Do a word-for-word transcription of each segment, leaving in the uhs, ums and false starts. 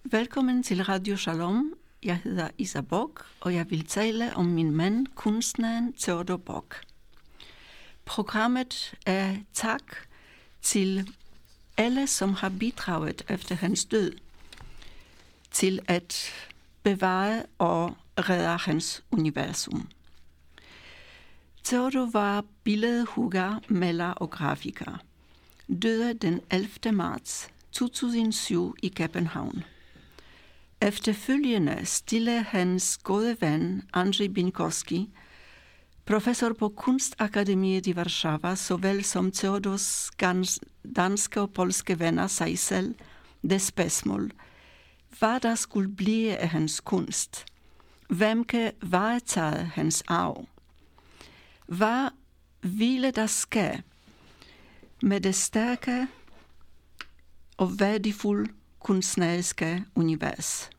Velkommen til Radio Shalom. Jeg hedder Isa Bock, og jeg vil tale om min mand, kunstneren Theodor Bock. Programmet er tak til alle, som har bidraget efter hans død til at bevare og redde hans universum. Theodor var billedhugger, maler og grafiker. Døde den ellevte marts to tusind og syv i København. Efterfølgende stillede hans gode ven Andrzej Bieńkowski, professor på Kunstakademiet i Warszawa, såvel som Theodors danske og polske venner sig selv, det spørgsmål, hvad der skulle blive af hans kunst, hvem kan varetage hans arv, hvad ville der ske med det stærke og værdifulde kunstneriske univers.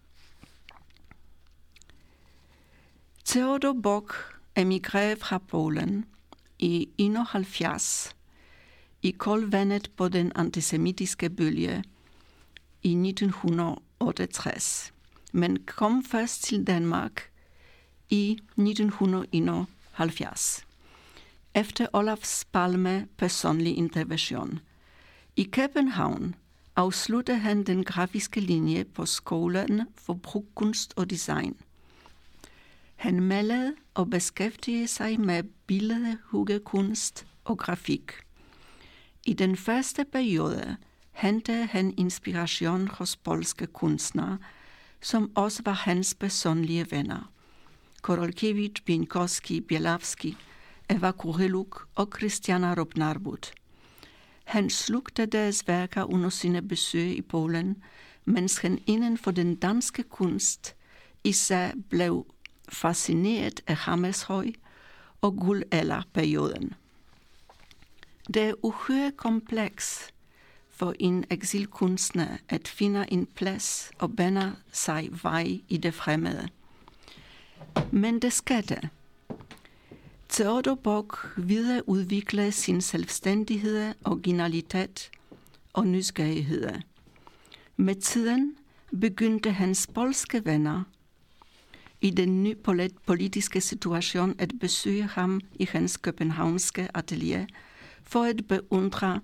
Theodor Bock emigrerede fra Polen i enoghalvfjerds i kølvandet på den antisemitiske bølge i nitten otteogtres, men kom først til Danmark i nitten enoghalvfjerds. Efter Olof Palmes personlige intervention. I København afsluttede han den grafiske linje på Skolen for Brugkunst og Design. Han malede og beskæftigede sig med billedhuggerkunst og grafik. I den første periode hentede han inspiration hos polske kunstnere, som også var hans personlige venner. Korolkiewicz, Bieńkowski, Bielawski, Eva Kuriluk og Christiana Robnarbut. Han slugte deres værker under sine besøg i Polen, mens han inden for den danske kunst især blev fascineret af Hammershøi og guldalderperioden. Det er uhyre kompleks for en eksilkunstner at finde en plads og bane sig vej i det fremmede. Men det skete. Theodor Bock videreudviklede sin selvstændighed, originalitet og nysgerrighed. Med tiden begyndte hans polske venner i den nye politiske situation at besøge ham i hans københavnske atelier for at beundre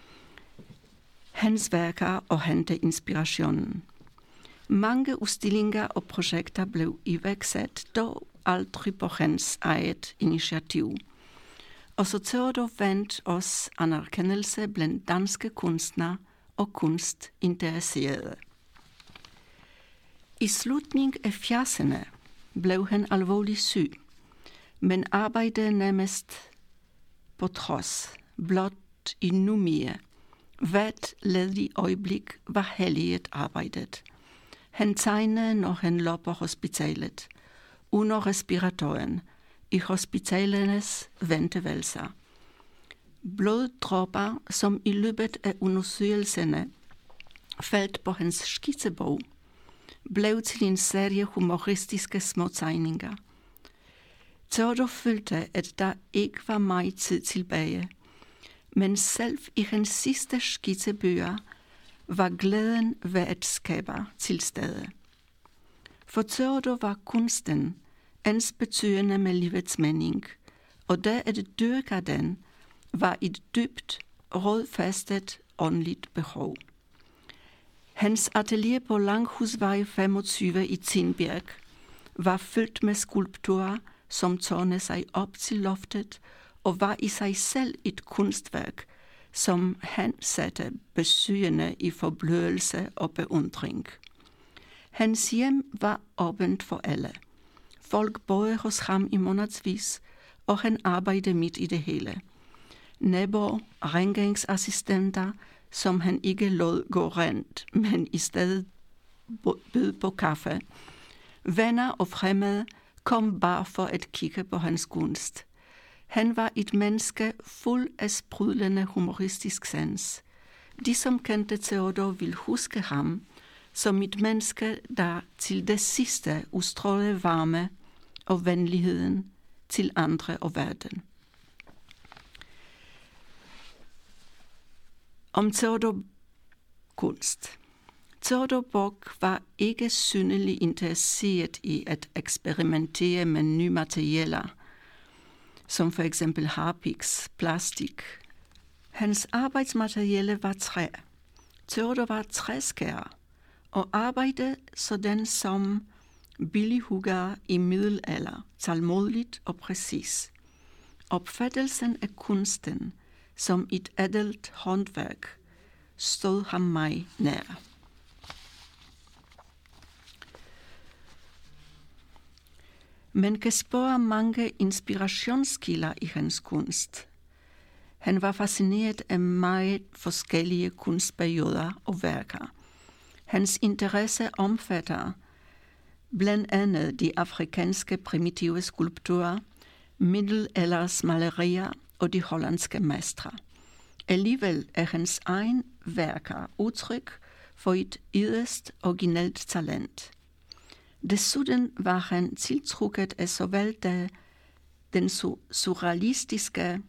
hans værker og hente inspirationen. Mange udstillinger og projekter blev iværksat, dog aldrig på hans eget initiativ. Og så Theodor vandt os anerkendelse blandt danske kunstnere og kunstinteresserede. I slutningen af firserne blev han alvorligt syg, men arbejdede nærmest på trods, blot i nu mere. Hvert ledig øjeblik var helliget arbejdet. Han tegnede, når han lå på hospitalet, under respiratoren, i hospitalernes venteværelser. Bloddråber, som i løbet af undersøgelserne faldt på hans skitsebog, blev til en serie humoristiske småtegninger. Theodor følte, at der ikke var meget tid tilbage, men selv i hans sidste skitsebøger var glæden ved at skabe til stede. For Theodor var kunsten ensbetydende med livets mening, og det at dyrke den var et dybt, rådfæstet åndeligt behov. Hans atelier på Langhusvej femogtyve i Tinberg var fyldt med skulpturer, som tårnede sig op til loftet, og var i sig selv et kunstværk, som han satte besøgende i forblødelse og beundring. Hans hjem var åbent for alle. Folk boede hos ham i månedsvis, og han arbejdede midt i det hele. Naboer, rengøringsassistenter, som han ikke lod gå rent, men i stedet bød på kaffe. Venner og fremmede kom bare for at kigge på hans kunst. Han var et menneske fuld af sprudlende humoristisk sans. De, som kendte Theodor, vil huske ham som et menneske, der til det sidste udstrålede varme og venligheden til andre og verden. Om Theodor kunst. Theodor Bock var ikke synderligt interesseret i at eksperimentere med nye materialer, som for eksempel harpiks, plastik. Hans arbejdsmateriale var træ. Theodor var træskærer og arbejdede sådan som billighugger i middelalder, tålmodigt og præcis. Opfattelsen af kunsten som et ædelt håndværk stod ham mig nær. Man kan spore mange inspirationskilder i hans kunst. Han var fascineret af meget forskellige kunstperioder og værker. Hans interesse omfatter blandt andet de afrikanske primitive skulpturer, middelalders malerier og de hollandske mestre. Alligevel er hans egen værker udtryk for et yderst originelt talent. Desuden var han tiltrukket af såvel der, den surrealistiske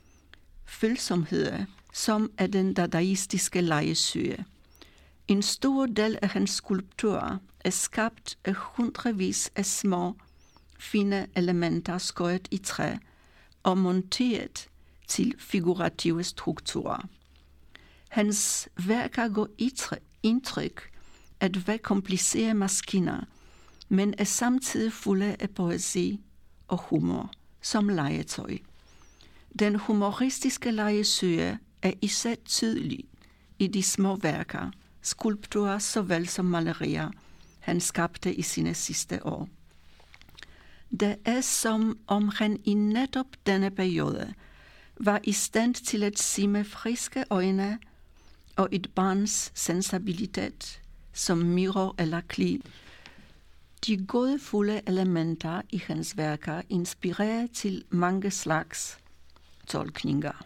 følsomhed som af den dadaistiske legesyge. En stor del af hans skulpturer er skabt af hundredvis af små, fine elementer skåret i træ og monteret til figurative strukturer. Hans værker går indtryk at være komplicerede maskiner, men er samtidig fulde af poesi og humor som legetøj. Den humoristiske legesyge er især tydelig i de små værker, skulpturer såvel som malerier, han skabte i sine sidste år. Det er som om han i netop denne periode var i stand til at se med friske øjne og et barns sensibilitet som mirror eller kli. De gådefulde elementer i hans værker inspirerer til mange slags tolkninger.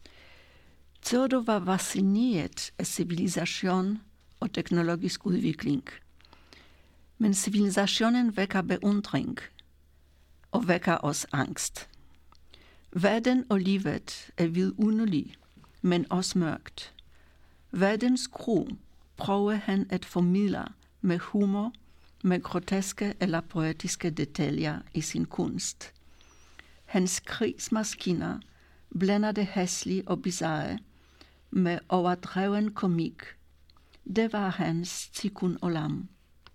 Theodor var fascineret af civilisation og teknologisk udvikling. Men civilisationen vækker beundring og vækker også angst. Verden og livet er vidunderlig, men også mørkt. Verdens gru prøver han at formidle med humor, med groteske eller poetiske detaljer i sin kunst. Hans krigsmaskiner blander det hæslige og bizarre med overdreven komik. Det var hans tikkun olam.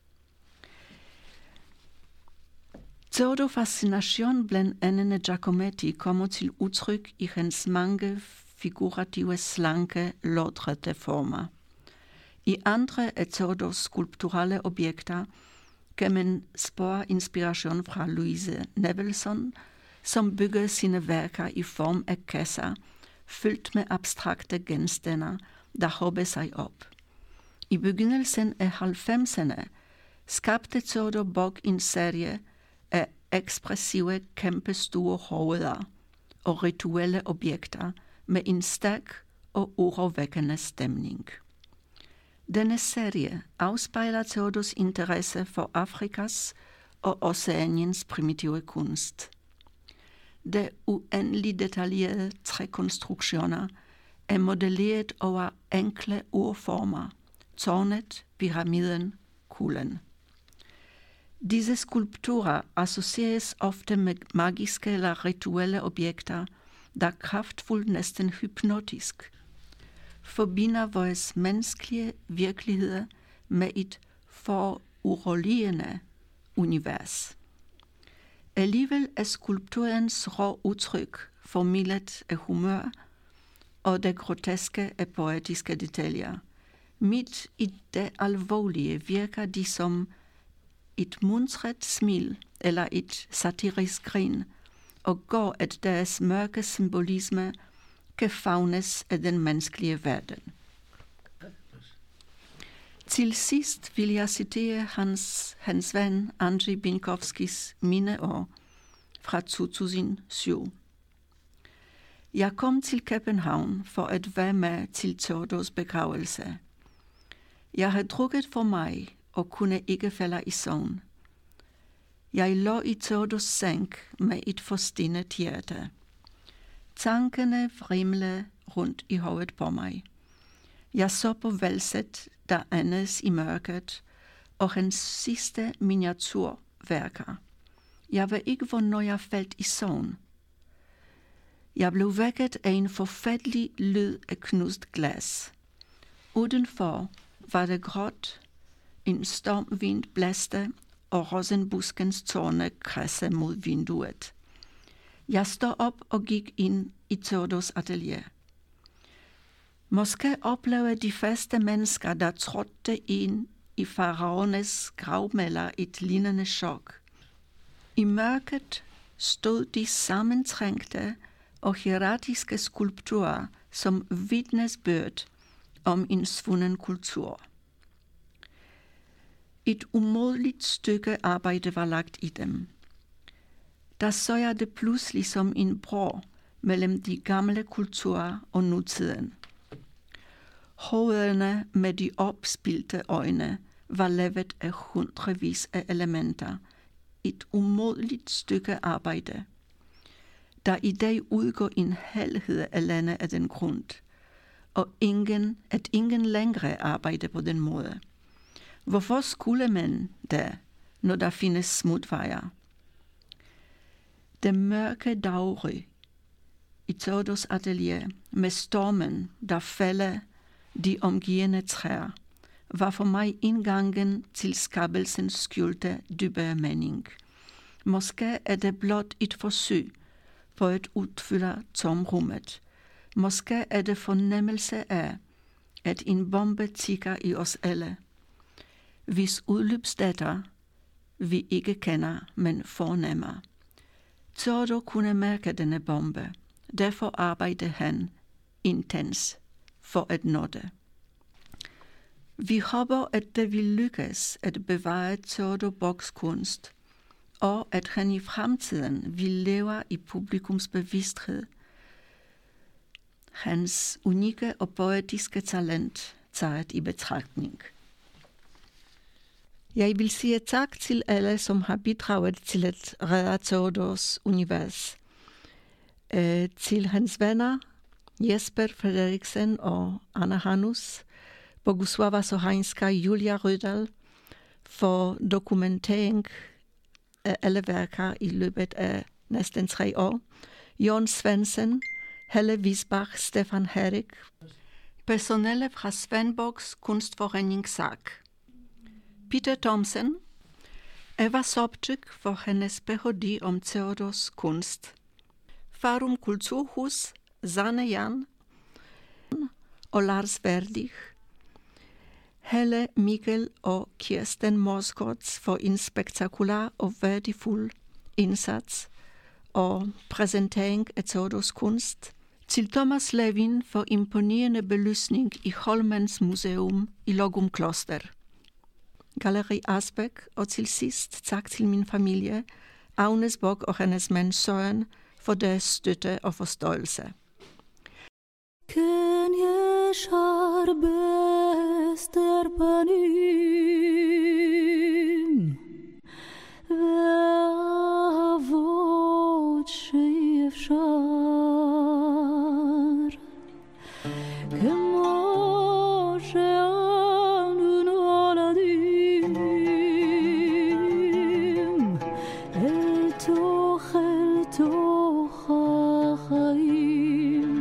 Theodor fascination blandt andet Giacometti kommer til udtryk i hans mange figurative, slanke, lodrette former. I andre af Theodors skulpturelle objekter kan man spore inspiration fra Louise Nevelson, som bygger sine værker i form af kasser, fyldt med abstrakte genstande, der hopper sig op. I begyndelsen af halvfemserne skabte Theodor Bock en serie af ekspressive, kæmpestore hoveder og rituelle objekter med en stærk og urovækkende stemning. Denne serie afspejler Theodors interesse for Afrikas og Oceaniens primitive kunst. De uendeligt detaljerede trækonstruktioner er modelleret over enkle urformer, tårnet, pyramiden, kuglen. Disse skulpturer associeres ofte med magiske eller rituelle objekter, der kraftfuldt, næsten hypnotisk, forbinder vores menneskelige virkelighed med et foruroligende univers. Alligevel er skulpturens rå udtryk formidlet af humør og det groteske af poetiske detaljer. Midt i det alvorlige virker de som et muntret smil eller et satirisk grin, og går at deres mørke symbolisme kan favnes af den menneskelige verden. Til sidst vil jeg citere hans, hans ven Andrzej Binkowskis mindeord fra to tusind og syv. Jeg kom til København for at være med til Theodors begravelse. Jeg havde drukket for mig og kunne ikke falde i søvn. Jeg lå i Theodors seng med et forstenet hjerte. Tankene vrimlede rundt i hovedet på mig. Jeg så på valset, der andes i mørket, og hans sidste miniatyrværker. Jeg ved ikke, hvornår jeg faldt i søvn. Jeg blev vækket af en forfærdelig lyd af knust glas. Udenfor var det gråt, en stormvind blæste, og rosenbuskens tårne krasse mod vinduet. Jeg stod op og gik ind i Theodors atelier. Måske oplevede de faste mennesker, der trådte ind i faraones gravmæler, et lignende chok. I mørket stod de sammentrængte og hieratiske skulpturer som vidnesbyrd om en svunden kultur. Et umådeligt stykke arbejde var lagt i dem. Der så jeg det pludselig som en bro mellem de gamle kulturer og nutiden. Hovederne med de opspilte øjne var lavet af hundredvis af elementer. Et umådeligt stykke arbejde, der i dag udgår en helhed af landet af den grund, og ingen, at ingen længere arbejder på den måde. Hvorfor skulle man da, når der findes smutvejer? Det mørke dagry i Theodors atelier med stormen, der falder de omgivende træer, var for mig indgangen til skabelsens skjulte dybere mening. Måske er det blot et forsøg på at udfylde tomrummet. Måske er det fornemmelse af, at en bombe tikker i os alle, hvis udløbsdatter vi ikke kender, men fornemmer. Theodor kunne mærke denne bombe. Derfor arbejdede han intens for at nå det. Vi håber, at det vil lykkes at bevare Theodor Bocks kunst, og at han i fremtiden vil leve i publikums bevidsthed. Hans unikke og poetiske talent taget i betragtning. Jeg vil sige tak til alle, som har bidraget til at redde Theodors univers. Øh, til hans venner, Jesper Frederiksen og Anna Hanus, Bogusława Sochańska, Julia Rødahl, for dokumentering af alle værker i løbet af næsten tre år. Jon Svendsen, Helle Wiesbach, Stefan Herrik. Personale fra Svendborgs Kunstforening S A K. Peter Thomsen, Eva Sobczyk for hendes P H D om Theodors kunst. Farum Kulturhus, Sanne Jan og Lars Verdig. Helle Mikkel og Kirsten Morsgods for en spektakulær og værdifuld indsats og præsentering af Theodors kunst. Til Thomas Levin for imponerende belysning i Holmens Museum i Logum Kloster. Galleri Asbæk, og til sidst tak til min familie, Agnes Bock og hendes mand Søren, for deres støtte og forståelse. Când ești stărpănim, vea voce evșar, că moșe anul oladim, el toch, el toch החיים.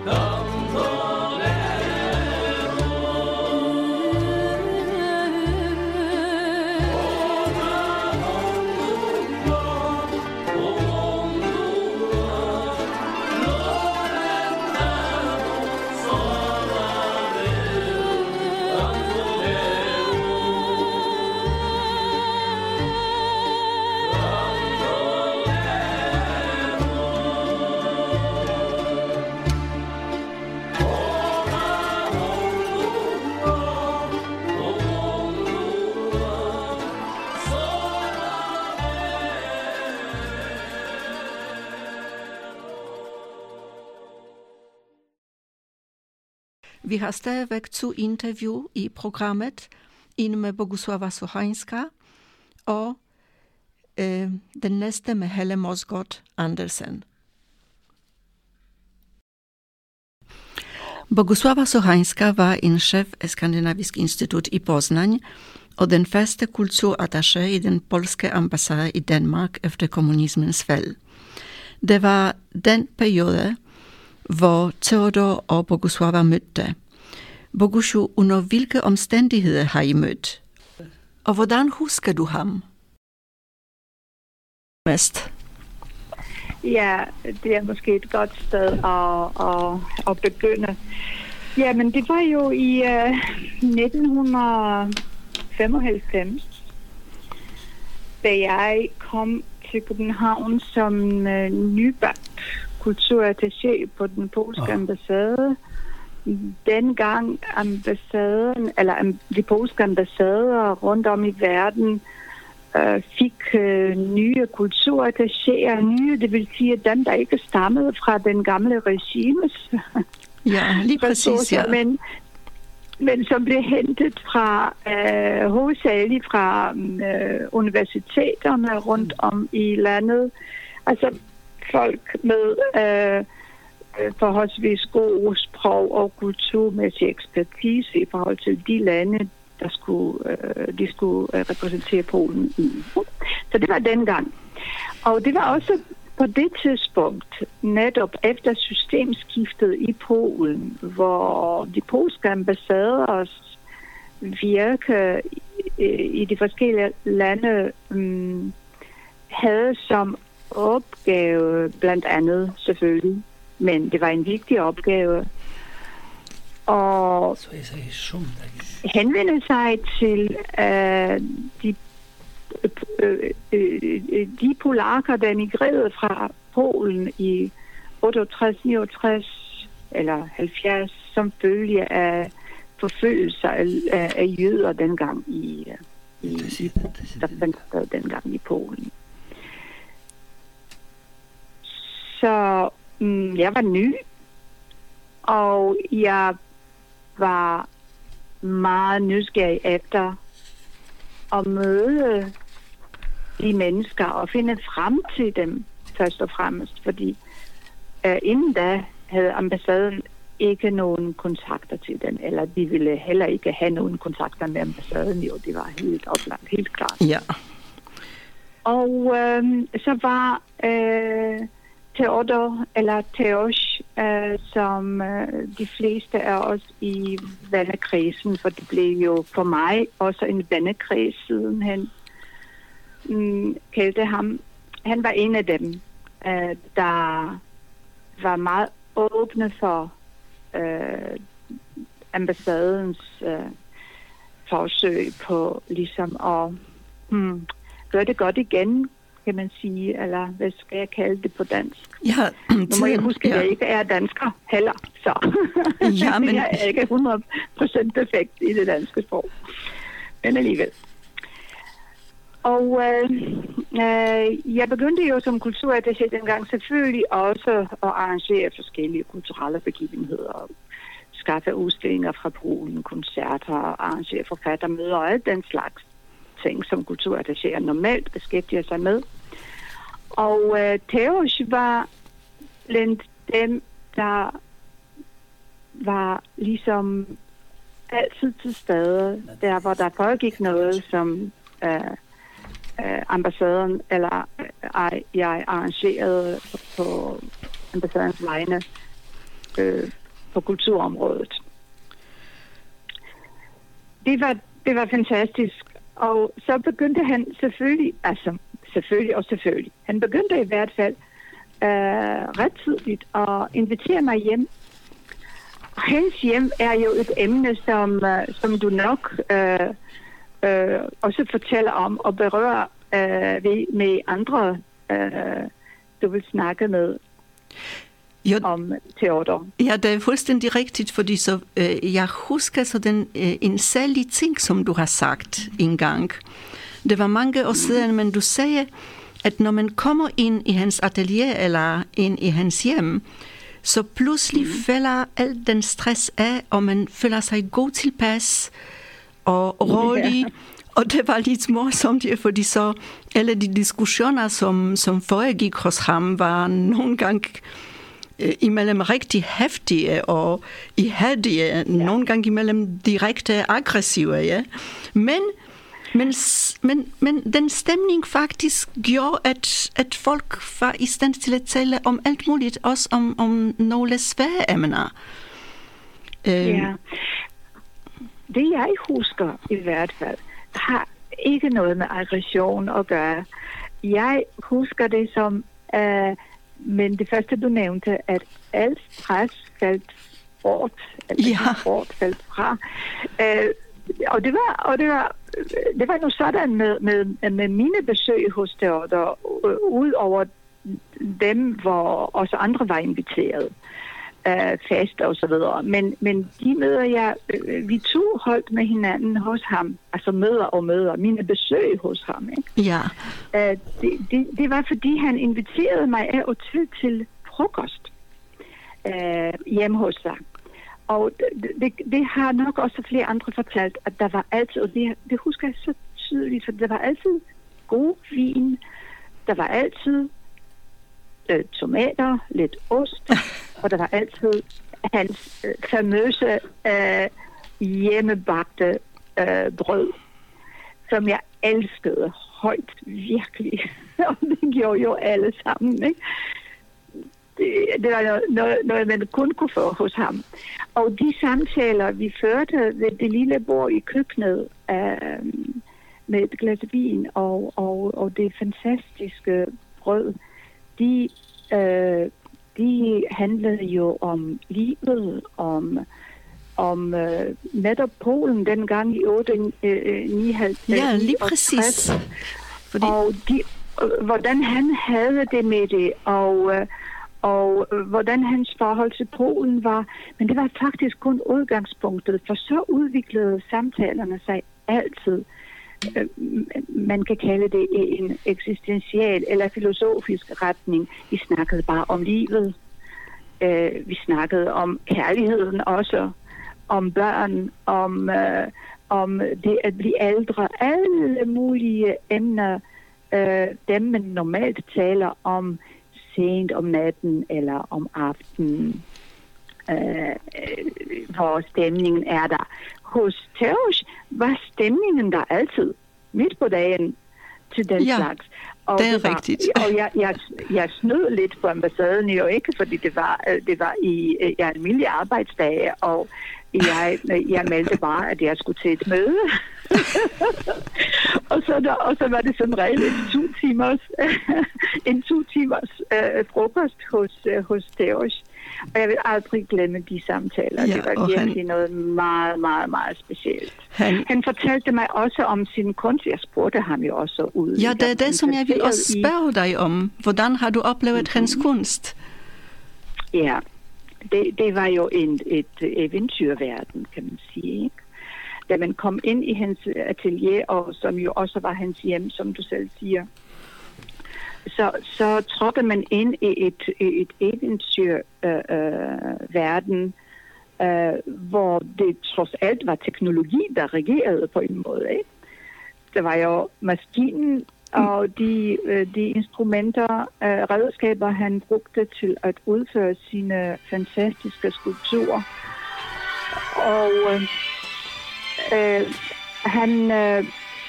Vi har stadigvæk to interview i programmet, en med Bogusława Sochańska og øh, den næste med Helle Mosgård Andersen. Bogusława Sochańska var en chef af Skandinavisk Institut i Poznań og den første kulturattaché i den polske ambassade i Danmark efter kommunismens fald. Det var den periode, hvor Theodor og Bogusława mødte. Bogusiu, under hvilke omstændigheder har I mødt? Og hvordan husker du ham? Mest. Ja, det er måske et godt sted at, at, at begynde. Jamen, det var jo i uh, nitten femoghalvfems, da jeg kom til København som uh, nybagt kulturattaché på den polske oh. ambassade. Dengang ambassaden, eller de polske ambassader rundt om i verden øh, fik øh, nye kulturattachéer, nye, det vil sige dem, der ikke stammede fra den gamle regimes. Ja, lige præcis, ja. Men, men som blev hentet fra, øh, hovedsageligt fra øh, universiteterne rundt om i landet. Altså folk med øh, forholdsvis god sprog og kulturmæssig ekspertise i forhold til de lande, der skulle, øh, de skulle øh, repræsentere Polen i. Så det var dengang. Og det var også på det tidspunkt, netop efter systemskiftet i Polen, hvor de polske ambassaders virke i de forskellige lande um, havde som opgave, blandt andet selvfølgelig, men det var en vigtig opgave, og henvende sig til uh, de, uh, uh, de polakker, der emigrerede fra Polen i otteogtres, niogtres eller halvfjerds, som følge af forfølgelser af, af, af jøder dengang i, i, i der fandt sted dengang i Polen. Så mm, jeg var ny, og jeg var meget nysgerrig efter at møde de mennesker og finde frem til dem først og fremmest, fordi uh, inden da havde ambassaden ikke nogen kontakter til dem, eller de ville heller ikke have nogen kontakter med ambassaden, jo, det var helt oplagt, helt klart. Ja. Og øh, så var øh, Theodor, eller Theos, øh, som øh, de fleste af os i vennekredsen, for det blev jo for mig også en vennekreds sidenhen, mm, kaldte ham. Han var en af dem, øh, der var meget åbne for øh, ambassadens øh, forsøg på ligesom at hmm, gøre det godt igen, kan man sige, eller hvad skal jeg kalde det på dansk? Ja, nu må jeg huske, at ja. jeg ikke er dansker heller, så ja, men jeg er ikke hundrede procent perfekt i det danske sprog, men alligevel. Og øh, øh, jeg begyndte jo som kulturattaché dengang selvfølgelig også at arrangere forskellige kulturelle begivenheder, skaffe udstillinger fra Polen, koncerter, arrangere forfattermøder og alt den slags ting, som kulturattachéer normalt beskæftiger sig med. Og øh, Theos var blandt dem, der var ligesom altid til stede, der hvor der foregik noget, som øh, øh, ambassaden eller øh, jeg arrangerede på ambassadens vegne. øh, på kulturområdet. Det var, det var fantastisk. Og så begyndte han selvfølgelig, altså selvfølgelig og selvfølgelig, han begyndte i hvert fald øh, ret tidligt at invitere mig hjem. Og hans hjem er jo et emne, som, øh, som du nok øh, øh, også fortæller om og berører øh, ved, med andre, øh, du vil snakke med. Jo, om teater. Ja, det er fuldstændig rigtigt, fordi så, øh, jeg husker så den, øh, en særlig ting, som du har sagt engang. Det var mange år siden, men du sagde, at når man kommer ind i hans atelier eller ind i hans hjem, så pludselig mm. falder al den stress af, og man føler sig god tilpas og rolig. Yeah. Og det var lidt morsomt, fordi så alle de diskussioner, som, som foregik hos ham, var nogle gange imellem rigtig heftige og ihærdige, ja. Nogle gange imellem direkte aggressive, ja. Men, men, men, men den stemning faktisk gjorde, at, at folk var i stand til at tale om alt muligt, også om, om nogle svære emner. Ja. Det jeg husker i hvert fald, har ikke noget med aggression at gøre. Jeg husker det som... Uh, Men det første, du nævnte, at alt stress faldt bort, ja. bort faldt fra. Øh, og det var, og det var, det var nu sådan med, med, med mine besøg hos teater, ud over dem, hvor også andre var inviteret, øh, fast og så videre. Men, men de møder jeg, vi to holdt med hinanden hos ham, altså møder og møder, mine besøg hos ham, ikke? Ja. Uh, det, det, det var, fordi han inviterede mig af og til til frokost uh, hjemme hos sig. Og det, det, det har nok også flere andre fortalt, at der var altid, og det, det husker jeg så tydeligt, for der var altid god vin, der var altid uh, tomater, lidt ost, og der var altid hans uh, famøse uh, hjemmebagte uh, brød, som jeg elskede højt, virkelig. Og det gjorde jo alle sammen, ikke? Det, det var noget, noget, noget, man kun kunne få hos ham. Og de samtaler, vi førte ved det lille bord i køkkenet øh, med et glas vin og, og, og det fantastiske brød, de, øh, de handlede jo om livet, om om øh, netop Polen dengang i otte nioghalvtreds. Ja, lige præcis. Fordi... Og de, øh, hvordan han havde det med det, og, øh, og øh, hvordan hans forhold til Polen var. Men det var faktisk kun udgangspunktet, for så udviklede samtalerne sig altid. Øh, man kan kalde det en eksistentiel eller filosofisk retning. Vi snakkede bare om livet. Øh, vi snakkede om kærligheden også. Om børn, om, øh, om det at blive ældre, alle mulige emner, øh, dem man normalt taler om sent om natten eller om aftenen, øh, hvor stemningen er der. Hos Teos var stemningen der altid, midt på dagen, til den ja, slags. Og det er det var, rigtigt. Og jeg, jeg, jeg snød lidt på ambassaden jo ikke, fordi det var, det var i ja, almindelige arbejdsdage, og jeg, jeg meldte bare, at jeg skulle til et møde. og, så der, og så var det sådan regel en to timers, en to timers øh, frokost hos, øh, hos Teos. Og jeg vil aldrig glemme de samtaler. Ja, det var virkelig han... noget meget, meget, meget specielt. Han... han fortalte mig også om sin kunst. Jeg spurgte ham jo også ud. Ja, det er det, som jeg vil også spørge dig om. Hvordan har du oplevet mm-hmm. hans kunst? Ja, det, det var jo en, et eventyrverden, kan man sige, ikke? Da man kom ind i hans atelier, og som jo også var hans hjem, som du selv siger, så, så trådte man ind i et, et eventyrverden, øh, øh, hvor det trods alt var teknologi, der regerede på en måde, ikke? Der var jo maskinen og de, de instrumenter, øh, redskaber, han brugte til at udføre sine fantastiske skulpturer. Og øh, øh, han, øh,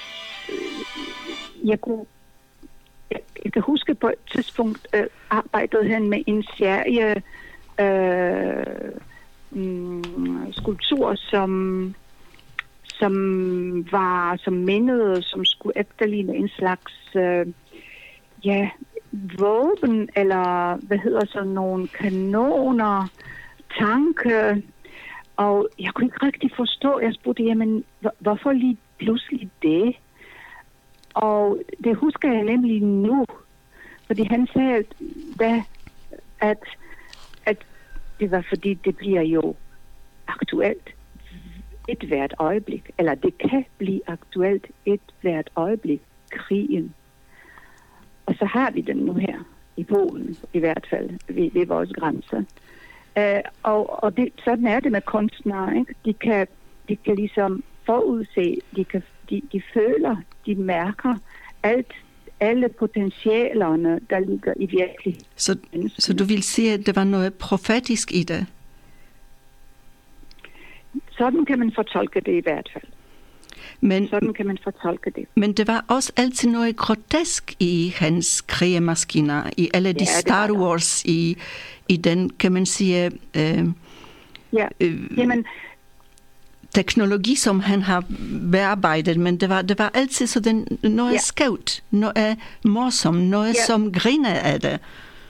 jeg kunne Jeg kan huske på et tidspunkt øh, arbejdede han med en serie øh, mm, skulpturer, som, som var som mindede, som skulle efterligne en slags øh, ja, våben, eller hvad hedder så, nogle kanoner, tanke. Og jeg kunne ikke rigtig forstå, jeg spurgte, jamen, hvorfor lige pludselig det? Og det husker jeg nemlig nu, fordi han sagde, da, at, at det var fordi, det bliver jo aktuelt et hvert øjeblik, eller det kan blive aktuelt et hvert øjeblik, krigen. Og så har vi den nu her, i Polen i hvert fald, ved, ved vores grænser. Uh, og og det, sådan er det med kunstnere, ikke? De kan, de kan ligesom forudse, de, kan, de, de føler, de mærker alt, alle potentialerne, der ligger i virkeligheden. Så, så du vil sige, at det var noget profetisk i det? Sådan kan man fortolke det i hvert fald. Men, sådan kan man fortolke det. Men det var også altid noget grotesk i hans krigemaskiner, i alle de ja, Star Wars, i, i den, kan man sige, øh, ja. øh, Jamen, teknologi, som han har bearbejdet, men det var, det var altid sådan noget ja. skævt, noget morsomt, noget ja. som griner af det.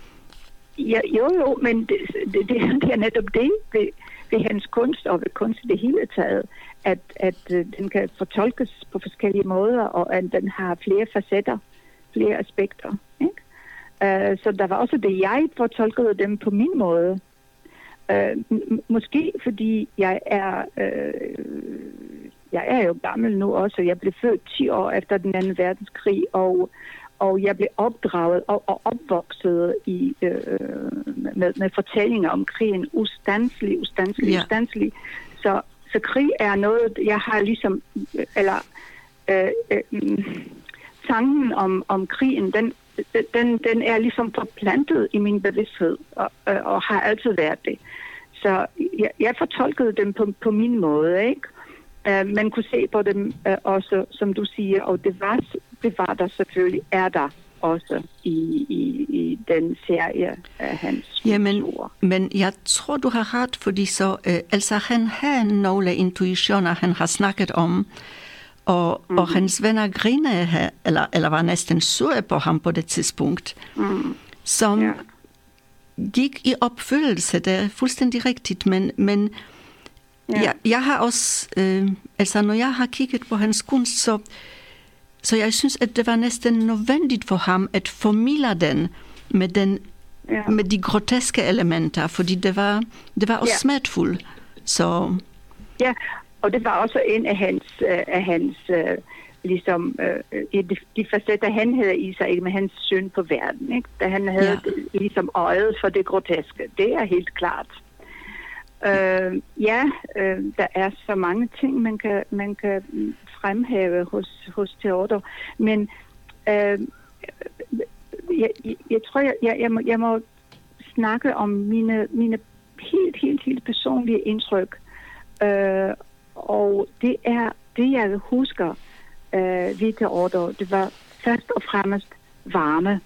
Ja, jo, jo, men det, det, det, det er netop det ved, ved hans kunst, og ved kunst i det hele taget, at, at den kan fortolkes på forskellige måder, og at den har flere facetter, flere aspekter. Ikke? Uh, så der var også det, jeg fortolkede dem på min måde. Uh, m- måske fordi jeg er, uh, jeg er jo gammel nu også, jeg blev født ti år efter den anden verdenskrig, og, og jeg blev opdraget og, og opvokset i, uh, med, med fortællinger om krigen, ustandselig, ustandselig, ja. ustandselig. Så Så krig er noget, jeg har ligesom, eller øh, øh, tanken om, om krigen, den, den, den er ligesom forplantet i min bevidsthed, og, og har altid været det. Så jeg, jeg fortolkede dem på, på min måde, ikke? Uh, man kunne se på dem uh, også, som du siger, og det var, det var der selvfølgelig, er der også i, i, i den serie af hans Jamen, men jeg tror, du har ret, fordi så, øh, altså han har nogle intuitioner, han har snakket om, og, mm. og hans venner grinede, eller, eller var næsten sure på ham på det tidspunkt, mm. som yeah. gik i opfyldelse, det er fuldstændig rigtigt, men, men yeah. jeg, jeg har også, øh, altså når jeg har kigget på hans kunst, så Så jeg synes, at det var næsten nødvendigt for ham at formidle den med, den, ja. med de groteske elementer, fordi det var, det var også ja. smertefuldt. Så... Ja, og det var også en af hans, af hans ligesom, de, de facetter, han havde i sig, ikke, med hans syn på verden. Ikke? Da han havde ja. ligesom øjet for det groteske. Det er helt klart. Uh, ja, uh, der er så mange ting, man kan, man kan fremhæve hos, hos Theodor, men uh, jeg, jeg tror, jeg, jeg, må, jeg må snakke om mine, mine helt, helt, helt personlige indtryk, uh, og det er det, jeg husker uh, ved Theodor. Det var først og fremmest varme.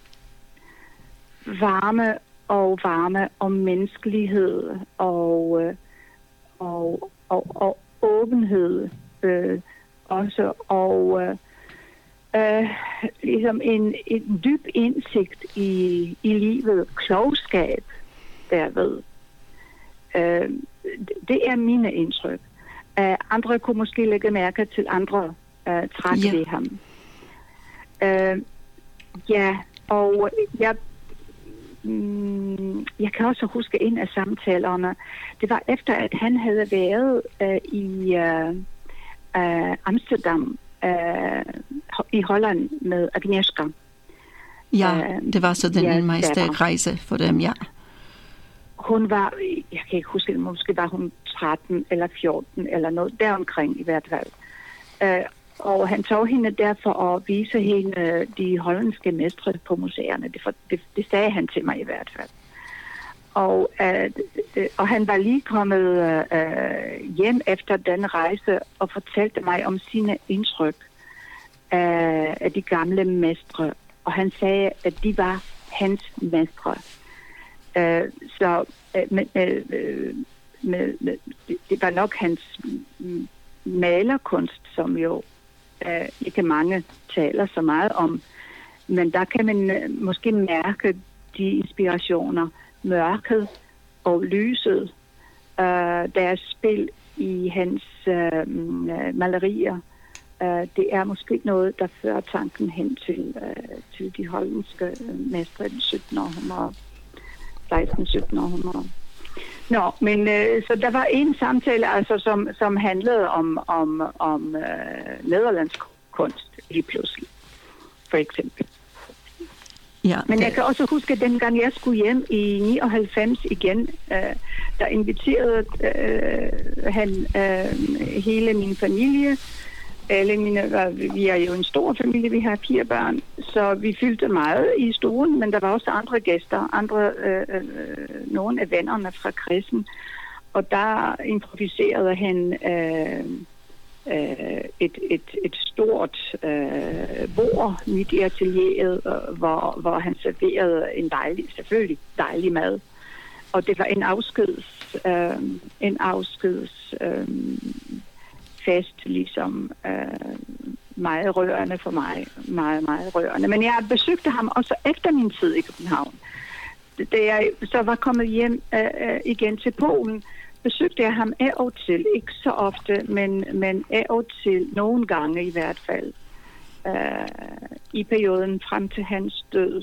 Varme og varme og menneskelighed og, øh, og, og, og åbenhed øh, også, og øh, øh, ligesom en, en dyb indsigt i, i livet, klogskab derved. Øh, det er mine indtryk. Uh, andre kunne måske lægge mærke til andre uh, træk ved yeah. ham. Uh, ja, og jeg Jeg kan også huske en af samtalerne. Det var efter, at han havde været uh, i uh, uh, Amsterdam, uh, i Holland med Agnieszka. Ja, det var så den ja, majestætrejse for dem, ja. Hun var, jeg kan ikke huske, måske var hun tretten eller fjorten eller noget deromkring i hvert fald. Uh, Og han tog hende derfor at vise hende de hollandske mestre på museerne. Det, for, det, det sagde han til mig i hvert fald. Og, øh, og han var lige kommet øh, hjem efter den rejse og fortalte mig om sine indtryk øh, af de gamle mestre. Og han sagde, at de var hans mestre. Øh, så øh, men, øh, med, med, det var nok hans malerkunst, som jo øh, ikke mange taler så meget om. Men der kan man øh, måske mærke de inspirationer, mørket og lyset, øh, deres spil i hans øh, malerier. Uh, det er måske noget, der fører tanken hen til, uh, til de hollandske uh, mestre i det syttende århundrede. sekstende syttende århundrede. Nå, men uh, så der var en samtale, altså, som, som handlede om, om, om uh, nederlandsk kunst lige pludselig, for eksempel. Ja, men jeg kan også huske, at dengang jeg skulle hjem i nioghalvfems igen, uh, der inviterede uh, han uh, hele min familie. Alle mine, vi er jo en stor familie, vi har fire børn, så vi fyldte meget i stuen, men der var også andre gæster, andre, øh, øh, nogle af vennerne fra kristen, og der improviserede han øh, øh, et, et, et stort øh, bord midt i atelieret, hvor, hvor han serverede en dejlig, selvfølgelig dejlig mad, og det var en afskeds, øh, en afskeds øh, fest, ligesom øh, meget rørende for mig. Meget, meget rørende. Men jeg besøgte ham også efter min tid i København. Da jeg så var kommet hjem øh, igen til Polen, besøgte jeg ham af og til. Ikke så ofte, men, men af og til nogle gange i hvert fald. Øh, I perioden frem til hans død.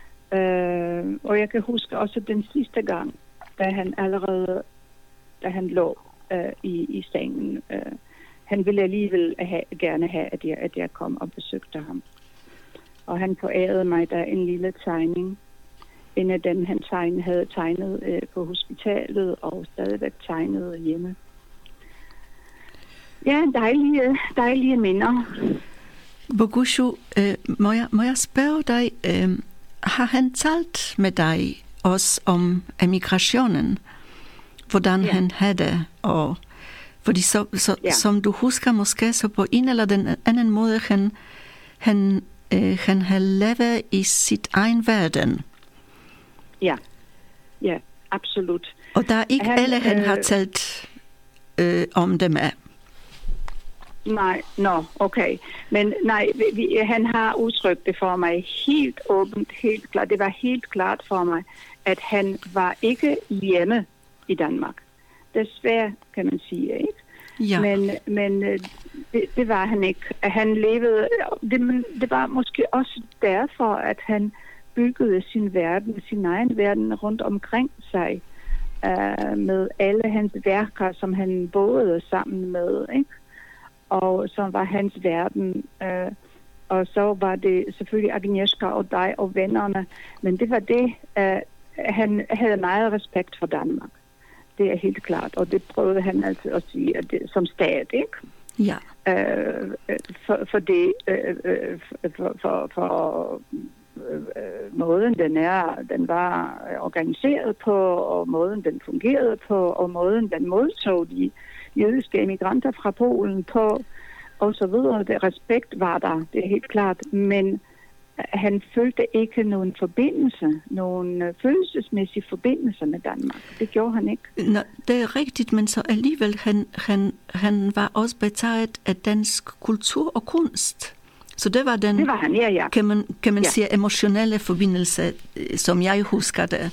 Øh, og jeg kan huske også den sidste gang, da han allerede da han lå øh, i, i sengen. Øh, Han ville alligevel have, gerne have, at jeg, at jeg kom og besøgte ham. Og han forærede mig der en lille tegning. En af dem, han tegnede, havde tegnet øh, på hospitalet og stadigvæk tegnet hjemme. Ja, dejlige, dejlige minder. Bogushu, øh, må, jeg, må jeg spørge dig, øh, har han talt med dig også om emigrationen? Hvordan ja. han havde det, og fordi så, så, ja. som du husker måske, så på en eller den anden måde, han, han, øh, han har levet i sit egen verden. Ja, ja, absolut. Og der er ikke han, alle, han øh, har talt øh, om det med. Nej, nå, no, okay. Men nej, vi, han har udtrykt det for mig helt åbent, helt klart. Det var helt klart for mig, at han var ikke hjemme i Danmark. Desværre, kan man sige, ikke? Ja. Men, men det, det var han ikke. Han levede, det, det var måske også derfor, at han byggede sin verden, sin egen verden rundt omkring sig, uh, med alle hans værker, som han boede sammen med, ikke? Og som var hans verden. Uh, og så var det selvfølgelig Agnieszka og dig og vennerne, men det var det, uh, han havde meget respekt for Danmark. Det er helt klart, og det prøvede han altid at sige, at det, som stat, ikke? Ja. Øh, for, for det, øh, for, for, for øh, måden den er, den var organiseret på, og måden den fungerede på, og måden den modtog de jødiske emigranter fra Polen på, og så videre. Det respekt var der, det er helt klart, men han følte ikke nogen forbindelse, nogen følelsesmæssig forbindelse med Danmark. Det gjorde han ikke. Nå, det er rigtigt, men så alligevel, han, han, han var også betaget af dansk kultur og kunst. Så det var den, det var han, ja, ja. kan man, kan man ja. sige, emotionelle forbindelse, som jeg husker det.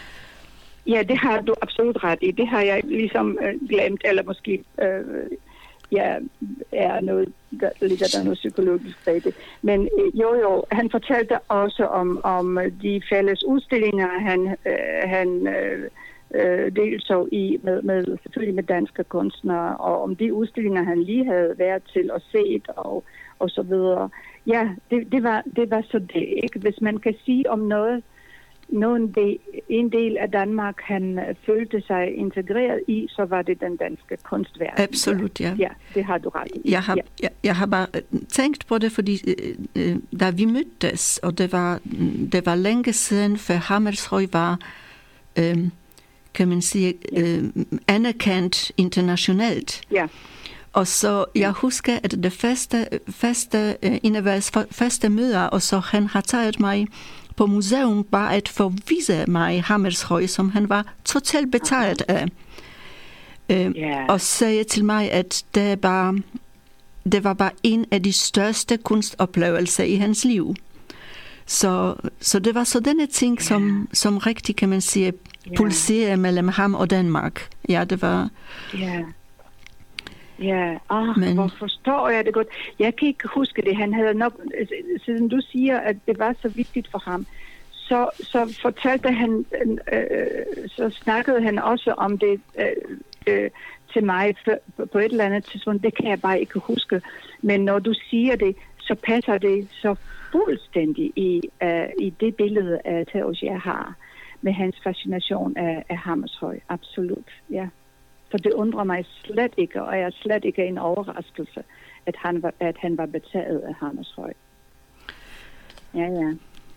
Ja, det har du absolut ret i. Det har jeg ligesom øh, glemt, eller måske... Øh, ja, er noget, der ligger der noget psykologisk bag det. Men jo, jo, han fortalte også om, om de fælles udstillinger, han, øh, han øh, deltog i, med, med, selvfølgelig med danske kunstnere, og om de udstillinger, han lige havde været til og set, og, og så videre. Ja, det, det, var, det var så det, ikke? Hvis man kan sige om noget, Nogen del, en del af Danmark, han følte sig integreret i, så var det den danske kunstverden. Absolut, ja. Ja, det har du ret i. Jeg har, ja. jeg, jeg har bare tænkt på det, fordi øh, da vi mødtes, og det var, det var længe siden, for Hammershøi var, øh, kan man sige, øh, anerkendt internationalt. Ja. Og så jeg husker, at det første, første, en af vores første møder, og så han har taget mig på museum bare at forvise mig Hammershøi, som han var totalt betaget af. Øh, yeah. Og sagde til mig, at det, bare, det var bare en af de største kunstoplevelser i hans liv. Så, så det var så denne ting, yeah. som, som rigtig, kan man sige, yeah. pulserer mellem ham og Danmark. Ja, det var... Yeah. Ja, ah, men hvor forstår jeg det godt. Jeg kan ikke huske det. Han havde nok, siden du siger, at det var så vigtigt for ham, så, så fortalte han, øh, så snakkede han også om det øh, øh, til mig for, på et eller andet tidspunkt. Det kan jeg bare ikke huske. Men når du siger det, så passer det så fuldstændig i, øh, i det billede af Theos, jeg har, med hans fascination af, af Hammershøi. Absolut, ja. Så det undrer mig slet ikke, og er slet ikke en overraskelse, at han var, at han var betaget af Hammershøi. Ja, ja.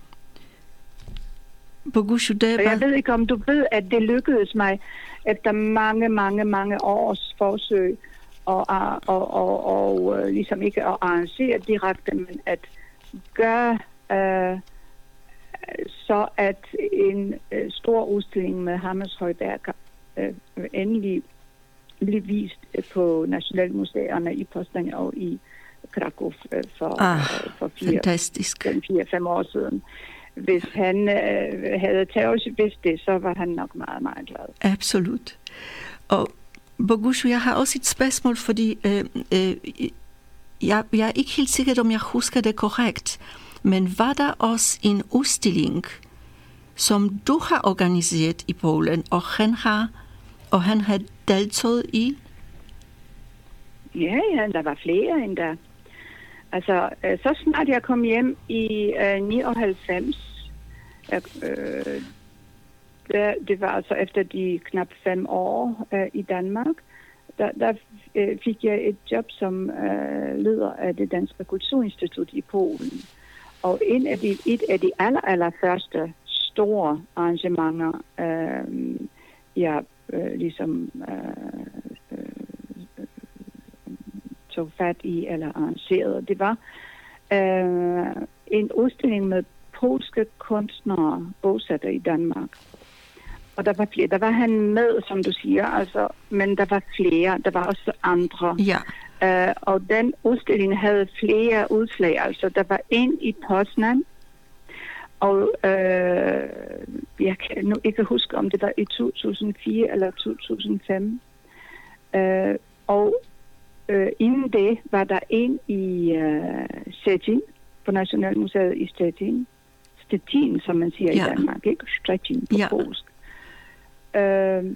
Og jeg ved ikke, om du ved, at det lykkedes mig efter mange, mange, mange års forsøg, og, og, og, og, og ligesom ikke at arrangere direkte, men at gøre øh, så, at en øh, stor udstilling med Hammershøi-værker øh, endelig blev vist på Nationalmuseerne i Poznań og i Krakow for, ah, for fire, fire, fem år siden. Hvis han øh, havde Theos vidst det, så var han nok meget, meget glad. Absolut. Og Bogušu, jeg har også et spørgsmål, fordi øh, øh, jeg, jeg er ikke helt sikker, om jeg husker det korrekt, men var der også en udstilling, som du har organiseret i Polen, og han har, og han har deltaget i? Ja, ja, der var flere end der. Altså, så snart jeg kom hjem i øh, nioghalvfems, øh, der, det var altså efter de knap fem år øh, i Danmark, der, der øh, fik jeg et job som øh, leder af det Danske Kulturinstitut i Polen. Og en af de, et af de aller, aller første store arrangementer, øh, jeg øh, ligesom øh, øh, tog fat i eller arrangerede, det var øh, en udstilling med polske kunstnere bosat i Danmark. Og der var flere. Der var han med, som du siger, altså, men der var flere. Der var også andre. Ja. Uh, og den udstilling havde flere udslag. Altså, der var en i Poznań, og uh, jeg kan nu ikke huske, om det var i to tusind og fire eller to tusind og fem. Uh, og uh, inden det var der en i uh, Szczecin, på Nationalmuseet i Szczecin. Stettin, som man siger ja. i Danmark, ikke? Szczecin på ja. polsk. Uh,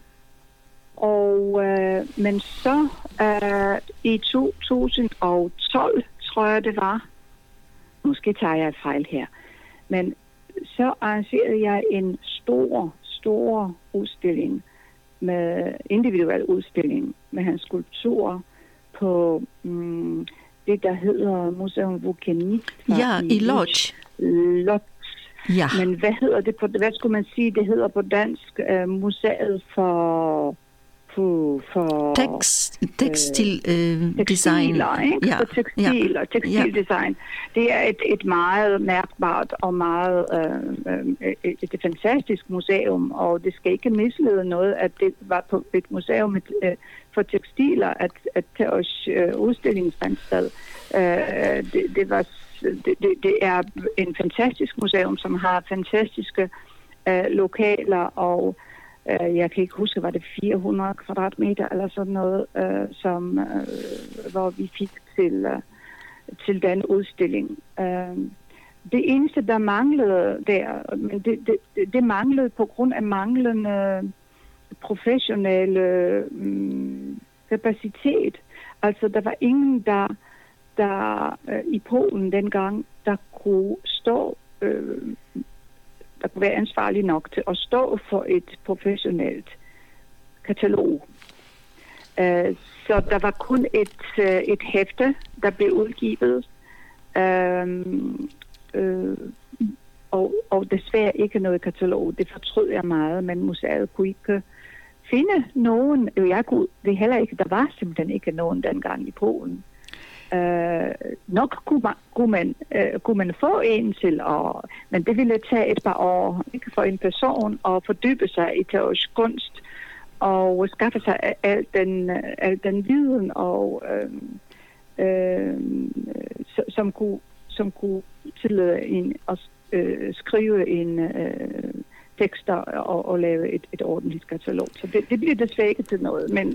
og uh, men så uh, i to tusind og tolv, tror jeg det var, måske tager jeg fejl her, men så arrangerede jeg en stor, stor udstilling, med individuel udstilling med hans skulpturer på um, det, der hedder Museum Włókiennictwa. Ja, i, i Lodz. Lodz. Ja. Men hvad hedder det på, hvad skulle man sige, det hedder på dansk, uh, museet for for, for Tekst, tekstil øh, design. Ja, for tekstil ja. og tekstildesign. Ja. Det er et, et meget mærkbart og meget øh, øh, et, et fantastisk museum, og det skal ikke mislede noget, at det var på et museum øh, for tekstiler, at, at Theos øh, udstilling fandt sted. Øh, det, det var Det, det, det er en fantastisk museum, som har fantastiske øh, lokaler, og øh, jeg kan ikke huske, var det fire hundrede kvadratmeter eller sådan noget, øh, som, øh, hvor vi fik til, øh, til den udstilling. Øh, det eneste, der manglede der, men det, det, det manglede på grund af manglende professionelle øh, kapacitet. Altså, der var ingen, der der øh, i Polen dengang, der kunne stå, øh, der kunne være ansvarlig nok til at stå for et professionelt katalog. Øh, så der var kun et, øh, et hæfte, der blev udgivet, øh, øh, og, og desværre ikke noget katalog. Det fortrød jeg meget, men museet kunne ikke finde nogen. Jeg kunne det heller ikke. Der var simpelthen ikke nogen dengang i Polen. Øh, nok kunne man, kunne, man, øh, kunne man få en til, og, men det ville tage et par år, ikke, for en person at fordybe sig i teologisk kunst og skaffe sig al den, al den viden, og, øh, øh, som, kunne, som kunne tillade en at øh, skrive en øh, tekster og, og lave et, et ordentligt katalog. Så det, det bliver desværre ikke til noget, men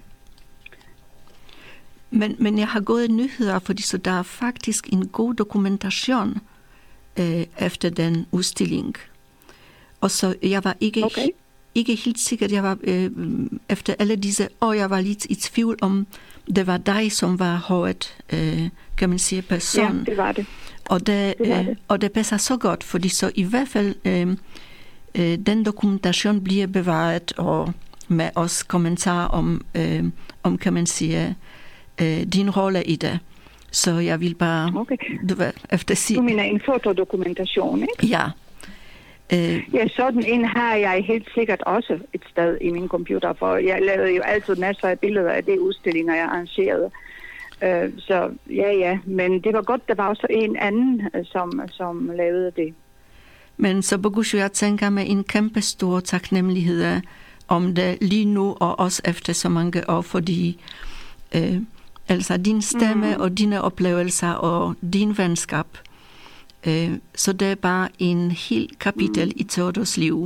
Men, men jeg har gået nyheder, fordi så der er faktisk en god dokumentation øh, efter den udstilling. Og så jeg var ikke, okay. ikke helt sikker, jeg var øh, efter alle disse år, jeg var lidt i tvivl om, det var dig, som var højt, øh, kan man sige, person. Ja, det var det. Og det, det, var øh, det. og det passer så godt, fordi så i hvert fald øh, øh, den dokumentation bliver bevaret, og med også kommentarer om, øh, om kan man sige, øh, din rolle i det. Så jeg vil bare okay. du ved, efter sige... Du mener en fotodokumentation, ikke? Ja. Øh, ja, sådan en har jeg helt sikkert også et sted i min computer, for jeg lavede jo altid masser af billeder af de udstillinger, jeg arrangerede. Øh, så ja, ja, men det var godt, der var også en anden, som, som lavede det. Men så Bogusiu, jeg tænker med en kæmpe stor taknemmelighed om det lige nu, og også efter så mange år, fordi øh, altså din stemme mm. og dine oplevelser og din venskab, øh, så det er bare en helt kapitel mm. i Theodors liv.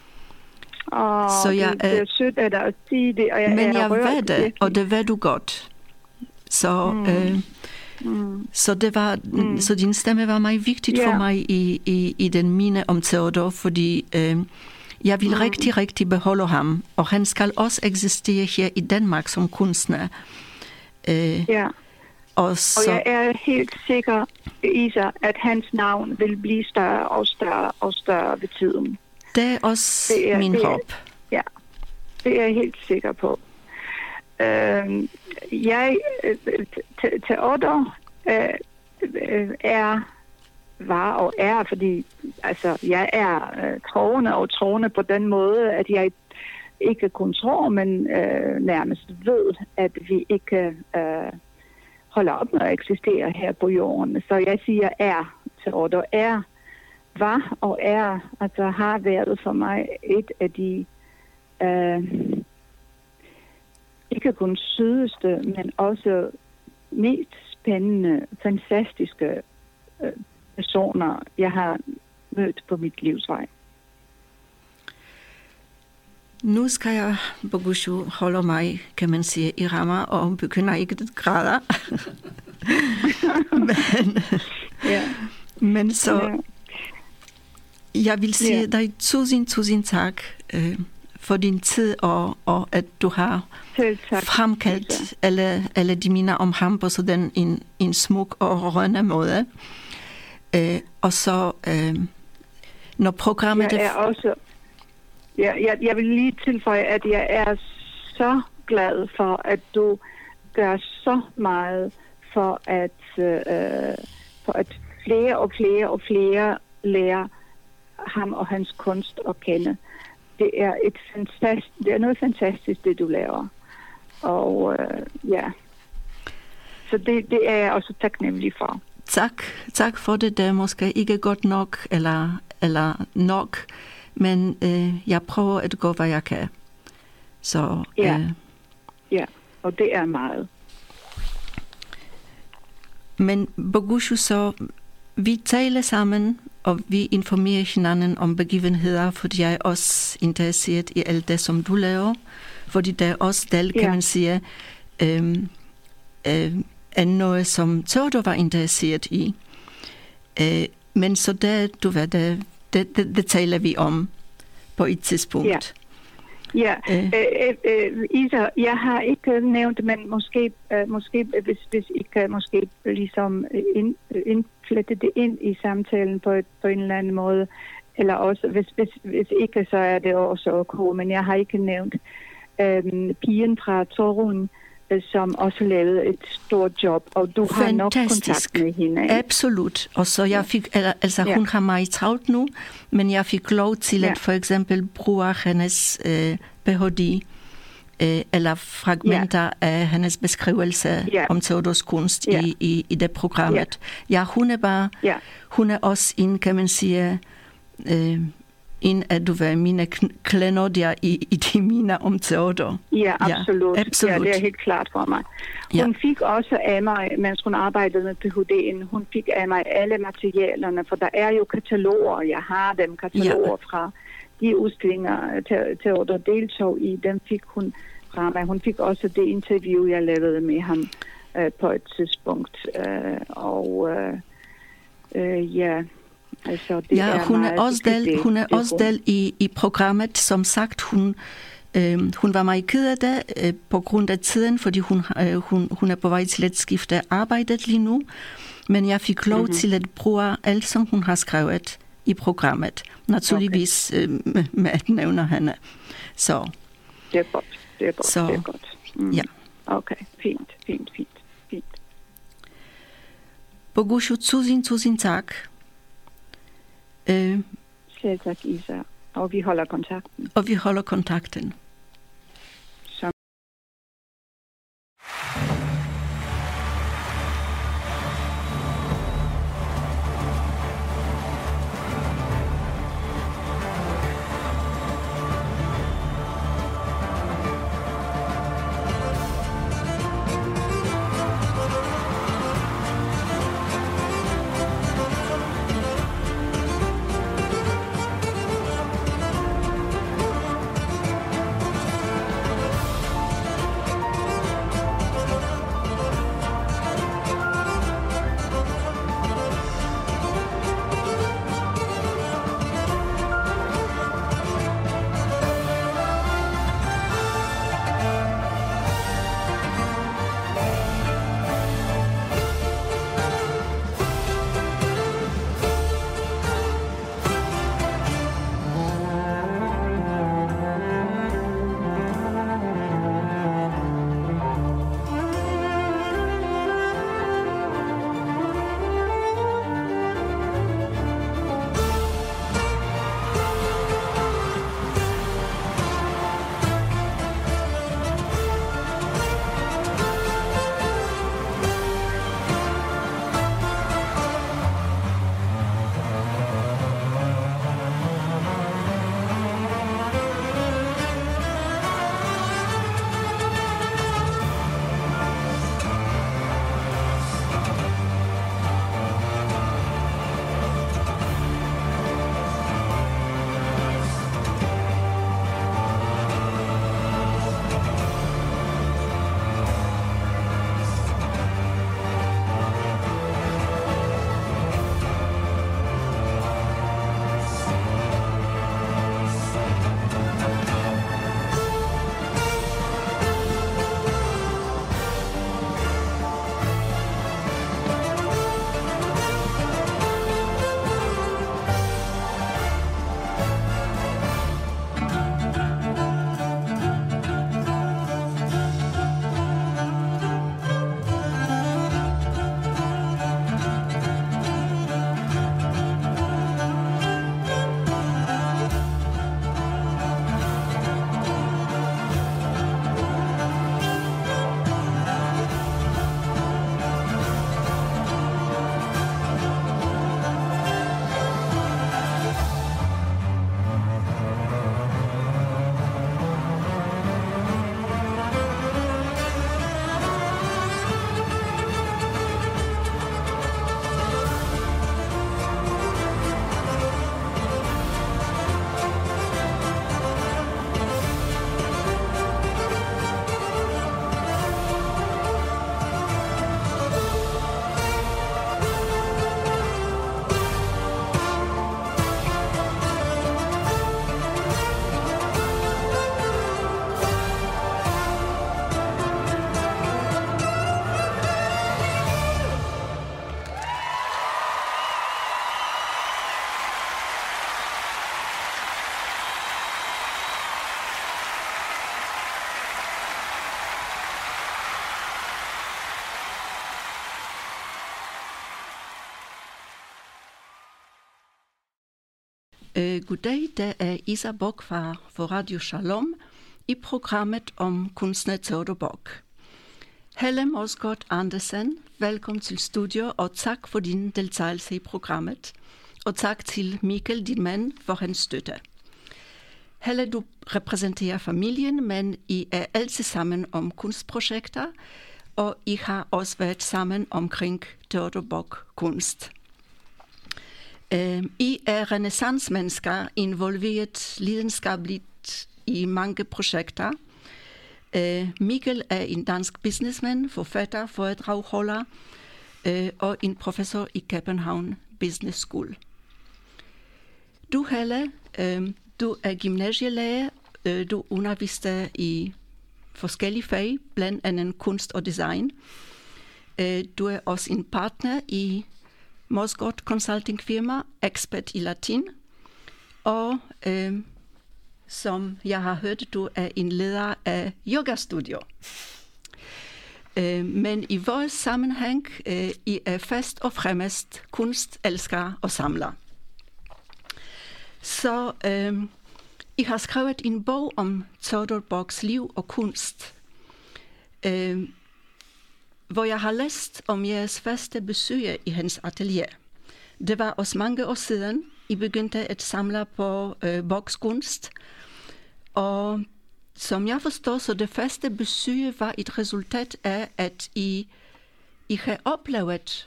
Åh, så jeg, det, det er sødt af dig at sige det, og jeg men er jeg rørt, ved det, og det ved du godt. Så, mm. øh, mm. så, det var, mm. så din stemme var meget vigtigt yeah. for mig i, i, i den mine om Theodor, fordi øh, jeg vil mm. rigtig, rigtig beholde ham, og han skal også eksistere her i Danmark som kunstner. Øh, ja. og, så, og jeg er helt sikker, Isa, at hans navn vil blive større og større og større ved tiden. Det er også det er, min det er, håb. Ja, det er jeg helt sikker på. Øh, jeg, Theodor øh, øh, er, var og er, fordi altså, jeg er øh, troende og troende på den måde, at jeg ikke kun tror, men øh, nærmest ved, at vi ikke øh, holder op med at eksistere her på jorden. Så jeg siger er, Theodor er, var og er, altså har været for mig et af de øh, ikke kun sødeste, men også mest spændende, fantastiske øh, personer, jeg har mødt på mit livsvej. Nu skal jeg, Bogusiu, holde mig, kan man sige, i rammer, og begynder ikke at græde. men, ja. men så, ja. jeg vil sige ja. dig tusind, tusind tak øh, for din tid, og, og at du har fremkaldt alle, alle de minder om ham på sådan en, en smuk og rørende måde. Øh, og så, øh, når programmet... Jeg er også... Ja, jeg, jeg vil lige tilføje, at jeg er så glad for, at du gør så meget for, at, øh, for at flere og flere og flere lærer ham og hans kunst at kende. Det er, et fantastisk, det er noget fantastisk, det du laver. Og øh, ja, så det, det er jeg også taknemmelig for. Tak, tak for det. Det er måske ikke godt nok, eller, eller nok, men øh, jeg prøver at gå, hvad jeg kan. Så, ja. Øh, ja, og det er meget. Men Bogusiu, så vi taler sammen, og vi informerer hinanden om begivenheder, fordi jeg er også interesseret i alt det, som du laver. Fordi det er også del, kan ja. man sige, øh, øh, er noget, som Theodor var interesseret i. Øh, men så det, du ved, det, det, det, det taler vi om på et tidspunkt. Ja, ja. Øh. Øh, øh, Isa, jeg har ikke nævnt, men måske, øh, måske hvis, hvis I kan måske ligesom ind, indflette det ind i samtalen på, et, på en eller anden måde, eller også, hvis, hvis, hvis ikke, så er det også okay, men jeg har ikke nævnt øh, pigen fra Torun, som også lavede et stort job, og du har nok kontakt med hende. Ikke? Absolut. Og så jeg fik, altså ja. hun har mig travlt nu, men jeg fik lov til ja. at for eksempel bruge hendes øh, P H D øh, eller fragmenter ja. af hendes beskrivelse ja. om Theodors kunst ja. i, i, i det programmet. Ja, ja hun er bare, ja. hun er også en, kan man sige, øh, en af du ved, mine klenodier i, i de miner om Theodor. Ja, absolut. Ja, absolut. Ja, det er helt klart for mig. Hun ja. fik også af mig, mens hun arbejdede med P H D'en, hun fik af mig alle materialerne, for der er jo kataloger, jeg har dem, kataloger ja. fra de udstillinger, Theodor deltog i, dem fik hun fra mig. Hun fik også det interview, jeg lavede med ham øh, på et tidspunkt. Øh, og øh, øh, ja... Altså, det ja, er hun er også del, hun er også del i, i programmet. Som sagt, hun, øh, hun var meget ked af det øh, på grund af tiden, fordi hun, øh, hun, hun er på vej til at skifte arbejdet lige nu. Men jeg fik lov mm-hmm. til at bruge alt, som hun har skrevet i programmet. Naturligvis okay. øh, med, med at nævne hende. Så. Det er godt. Det er godt. Så, det er godt. Mm. Ja. Okay, fint, fint, fint, fint. Bogusiu, tusind, tusind tak. Øh, Selv tak, Isa. Og vi holder kontakten. Og vi holder kontakten. Så. Uh, goddag, det er Isa Bock fra for Radio Shalom. i programmet om kunstner Theodor Bock. Helle Mosgaard Andersen, velkommen til studio, og tak for din deltagelse i programmet. Og tak til Mikkel, din mand, for hans støtte. Helle, du repræsenterer familien, men I er altid sammen om kunstprojekter, og I har også været sammen omkring Theodor Bock kunst. Uh, I er renaissancemennesker involveret lidenskabeligt i mange projekter. Uh, Mikkel er en dansk businessman, forfatter, foredragholder uh, og en professor i København Business School. Du, Helle, uh, du er gymnasielærer, uh, du underviser i forskellige fag, blandt andet kunst og design. Uh, du er også en partner i Mosgaard Consulting Firma, ekspert i latin, og uh, som jeg har hørt, du er en leder af yogastudio. Uh, men i vores sammenhæng, uh, I er først og fremmest kunstelskere og samlere. Så uh, I har skrevet en bog om Theodor Bocks liv og kunst, uh, hvor jeg har læst om jeres første besøg i hans atelier. Det var også mange år siden, I begyndte at samle på uh, Bocks kunst, og som jeg forstår, så det første besøg var et resultat af, at I, I har oplevet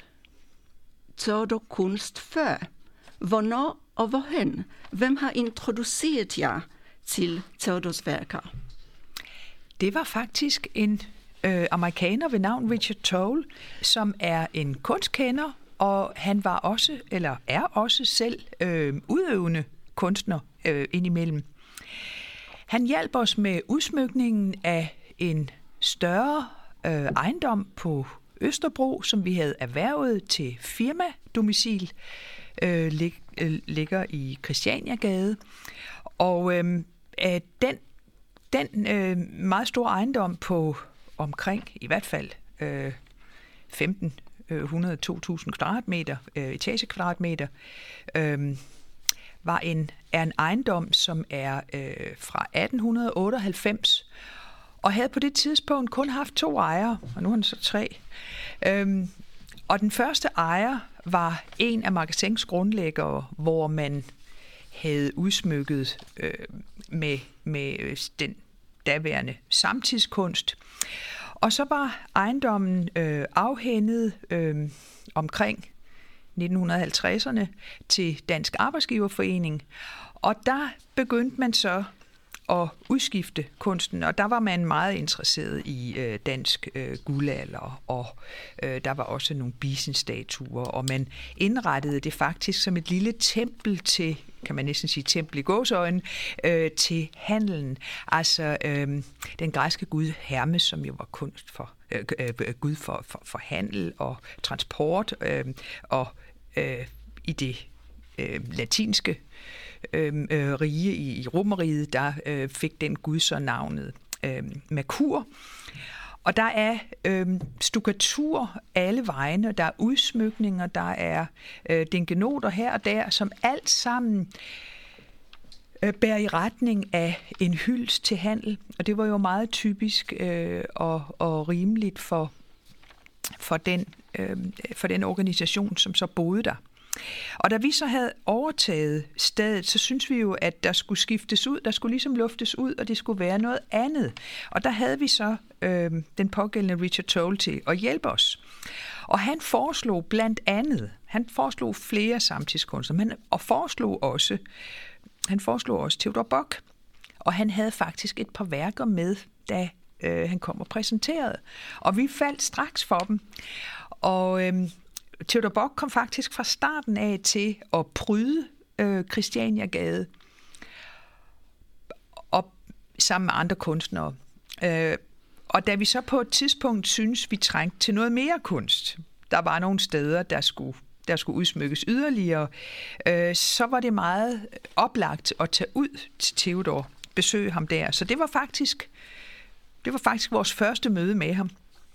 Theodor kunst før. Hvornår og hvorhen? Hvem har introduceret jer til Theodors værker? Det var faktisk en øh, amerikaner ved navn Richard Toll, som er en kunstkender, og han var også, eller er også selv øh, udøvende kunstner øh, indimellem. Han hjalp os med udsmykningen af en større øh, ejendom på Østerbro, som vi havde erhvervet til firmadomicil, øh, lig, øh, ligger i Christianiagade. Og øh, øh, den, den øh, meget store ejendom på omkring i hvert fald øh, femten hundrede til to tusind kvadratmeter, øh, etagekvadratmeter, øh, var en, er en ejendom, som er øh, fra atten otteoghalvfems, og havde på det tidspunkt kun haft to ejere, og nu er den så tre. Øhm, og den første ejer var en af Magasins grundlæggere, hvor man havde udsmykket øh, med, med den daværende samtidskunst. Og så var ejendommen øh, afhændet øh, omkring nitten halvtredserne til Dansk Arbejdsgiverforening, og der begyndte man så at udskifte kunsten, og der var man meget interesseret i øh, dansk øh, guldalder, og øh, der var også nogle bisenstatuer, og man indrettede det faktisk som et lille tempel til, kan man næsten sige tempel i gåseøjne, øh, til handelen. Altså øh, den græske gud Hermes, som jo var kunst for, øh, øh, gud for, for, for handel og transport, øh, og øh, i det øh, latinske øh, øh, rige, i, i Romeriet, der øh, fik den gud så navnet øh, Merkur. Og der er øh, stukatur alle vegne, der er udsmykninger, der er øh, dingenoter her og der, som alt sammen øh, bærer i retning af en hyldest til handel. Og det var jo meget typisk øh, og, og rimeligt for, for, den, øh, for den organisation, som så boede der. Og da vi så havde overtaget stedet, så synes vi jo, at der skulle skiftes ud, der skulle ligesom luftes ud, og det skulle være noget andet. Og der havde vi så øh, den pågældende Richard Toll til at hjælpe os. Og han foreslog blandt andet, han foreslog flere samtidskunstnere, men og foreslog også, han foreslog også Theodor Bock. Og han havde faktisk et par værker med, da øh, han kom og præsenterede. Og vi faldt straks for dem. Og øh, Theodor Bock kom faktisk fra starten af til at pryde øh, Christianiagade og sammen med andre kunstnere. Øh, og da vi så på et tidspunkt synes vi trængte til noget mere kunst, der var nogle steder, der skulle, der skulle udsmykkes yderligere, øh, så var det meget oplagt at tage ud til Theodor, besøge ham der. Så det var faktisk, det var faktisk vores første møde med ham.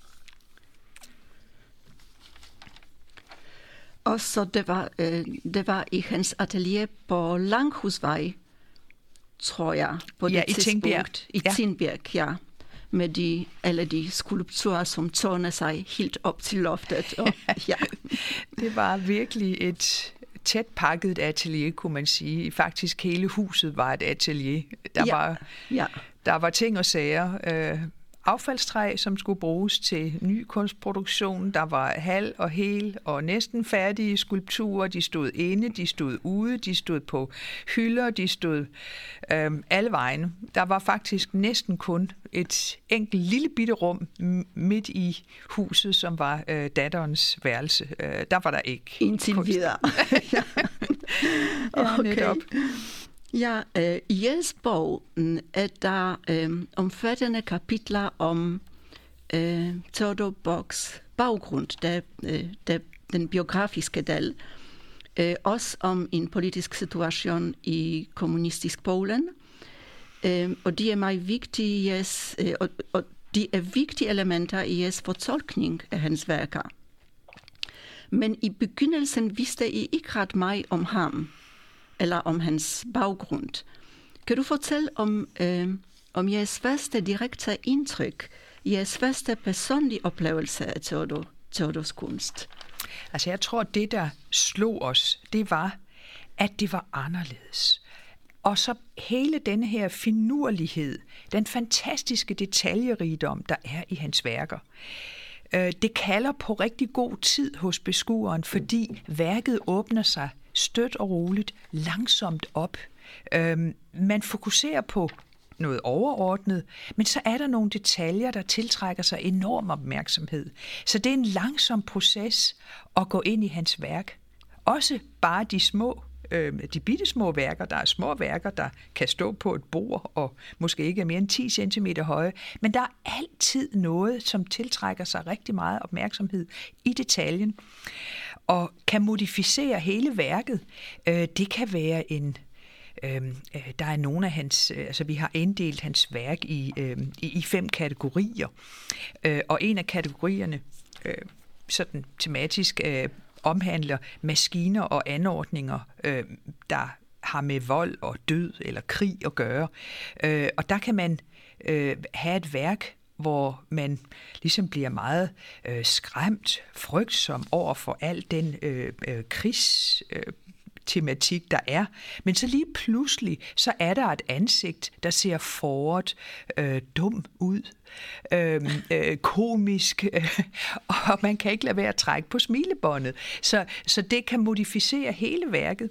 Og så det var, øh, det var i hans atelier på Langhusvej tror jeg, på ja, det i Tingbjerg. tidspunkt. I Ja. Tingbjerg, ja. Med de, alle de skulpturer, som tårner sig helt op til loftet. Og, ja. Det var virkelig et tæt pakket atelier, kunne man sige. Faktisk hele huset var et atelier. Der, Ja. var, Ja. der var ting og sager. Øh, affaldstræ, som skulle bruges til ny kunstproduktion. Der var halv og hel og næsten færdige skulpturer. De stod inde, de stod ude, de stod på hylder, de stod øh, alle vegne. Der var faktisk næsten kun et enkelt lille bitte rum midt i huset, som var øh, datterens værelse. Øh, der var der ikke Indtil kunst. videre. Ja. Ja, netop. Ja, øh, i jeres bog mm, er der øh, omfattende kapitler om øh, Theodor Boks baggrund, der, øh, der, den biografiske del, øh, også om en politisk situation i kommunistisk Polen, øh, og de er meget vigtige, jeres, øh, og, og de er vigtige elementer i jeres fortolkning af hans værker. Men i begyndelsen vidste I ikke ret meget om ham, eller om hans baggrund. Kan du fortælle om, øh, om jeres første direkte indtryk, jeres første personlige oplevelse af Theodor, Theodors kunst? Altså jeg tror, det der slog os, det var, at det var anderledes. Og så hele denne her finurlighed, den fantastiske detaljerigdom, der er i hans værker. Det kalder på rigtig god tid hos beskueren, fordi værket åbner sig støt og roligt, langsomt op. Øhm, man fokuserer på noget overordnet, men så er der nogle detaljer, der tiltrækker sig enorm opmærksomhed. Så det er en langsom proces at gå ind i hans værk. Også bare de små, øh, de bittesmå værker, der er små værker, der kan stå på et bord og måske ikke er mere end ti centimeter høje, men der er altid noget, som tiltrækker sig rigtig meget opmærksomhed i detaljen og kan modificere hele værket. Øh, det kan være en øh, der er nogle af hans, altså vi har inddelt hans værk i, øh, i, i fem kategorier, øh, og en af kategorierne øh, sådan tematisk øh, omhandler maskiner og anordninger, øh, der har med vold og død eller krig at gøre. Øh, og der kan man øh, have et værk, hvor man ligesom bliver meget øh, skræmt, frygtsom over for al den øh, øh, krigs øh, tematik, der er. Men så lige pludselig, så er der et ansigt, der ser forret, øh, dum ud, øh, øh, komisk, øh, og man kan ikke lade være at trække på smilebåndet. Så, så det kan modificere hele værket.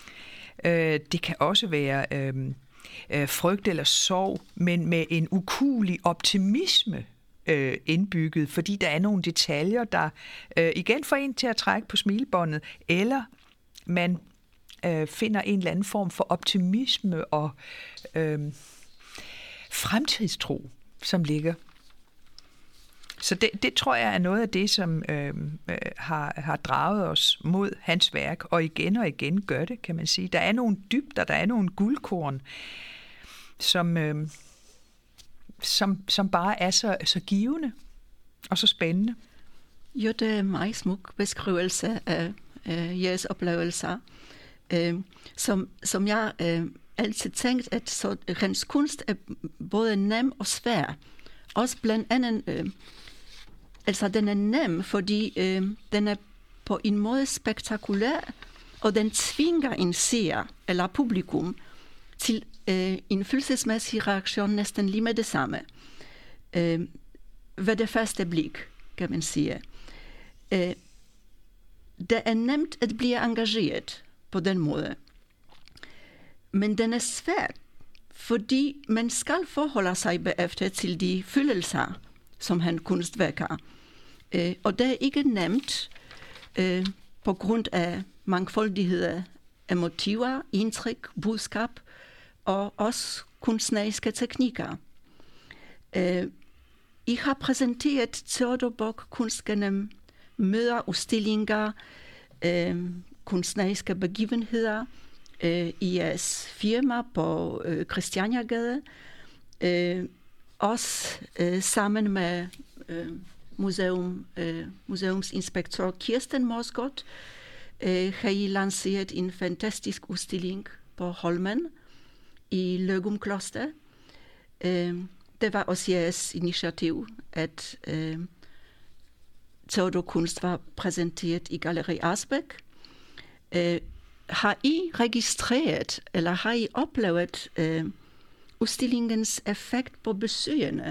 Øh, det kan også være øh, øh, frygt eller sorg, men med en ukuelig optimisme øh, indbygget, fordi der er nogle detaljer, der øh, igen får en til at trække på smilebåndet, eller man øh, finder en eller anden form for optimisme og øh, fremtidstro, som ligger. Så det, det tror jeg er noget af det, som øh, øh, har, har draget os mod hans værk, og igen og igen gør det, kan man sige. Der er nogle dybder, der er nogle guldkorn, som, øh, som, som bare er så, så givende og så spændende. Jo, det er en meget smuk beskrivelse af øh, jeres oplevelser, øh, som, som jeg øh, altid tænkt, at så, hans kunst er både nem og svær. Også blandt andet, øh, altså den er nem, fordi øh, den er på en måde spektakulær, og den tvinger en seer eller publikum til øh, en følelsesmæssig reaktion næsten lige med det samme. Øh, ved det første blik, kan man sige. Øh, det er nemt at blive engageret på den måde. Men den er svært, fordi man skal forholde sig bagefter til de følelser, som han kunstværker. Øh, og det er ikke nemt øh, på grund af mangfoldighed af motiver, indtryk, budskab og også kunstneriske teknikker. Øh, I har præsenteret Theodor Bock kunst gennem møder, udstillinger, øh, kunstneriske begivenheder øh, i jeres firma på øh, Christianiagade, øh, også øh, sammen med øh, museum, øh, museumsinspektør Kirsten Morsgård øh, har I lanceret en fantastisk udstilling på Holmen i Løgum Kloster. Øh, det var også jeres initiativ, at øh, Theodor Kunst var præsenteret i Galleri Asbæk. Øh, har I registreret, eller har I oplevet øh, udstillingens effekt på besøgende?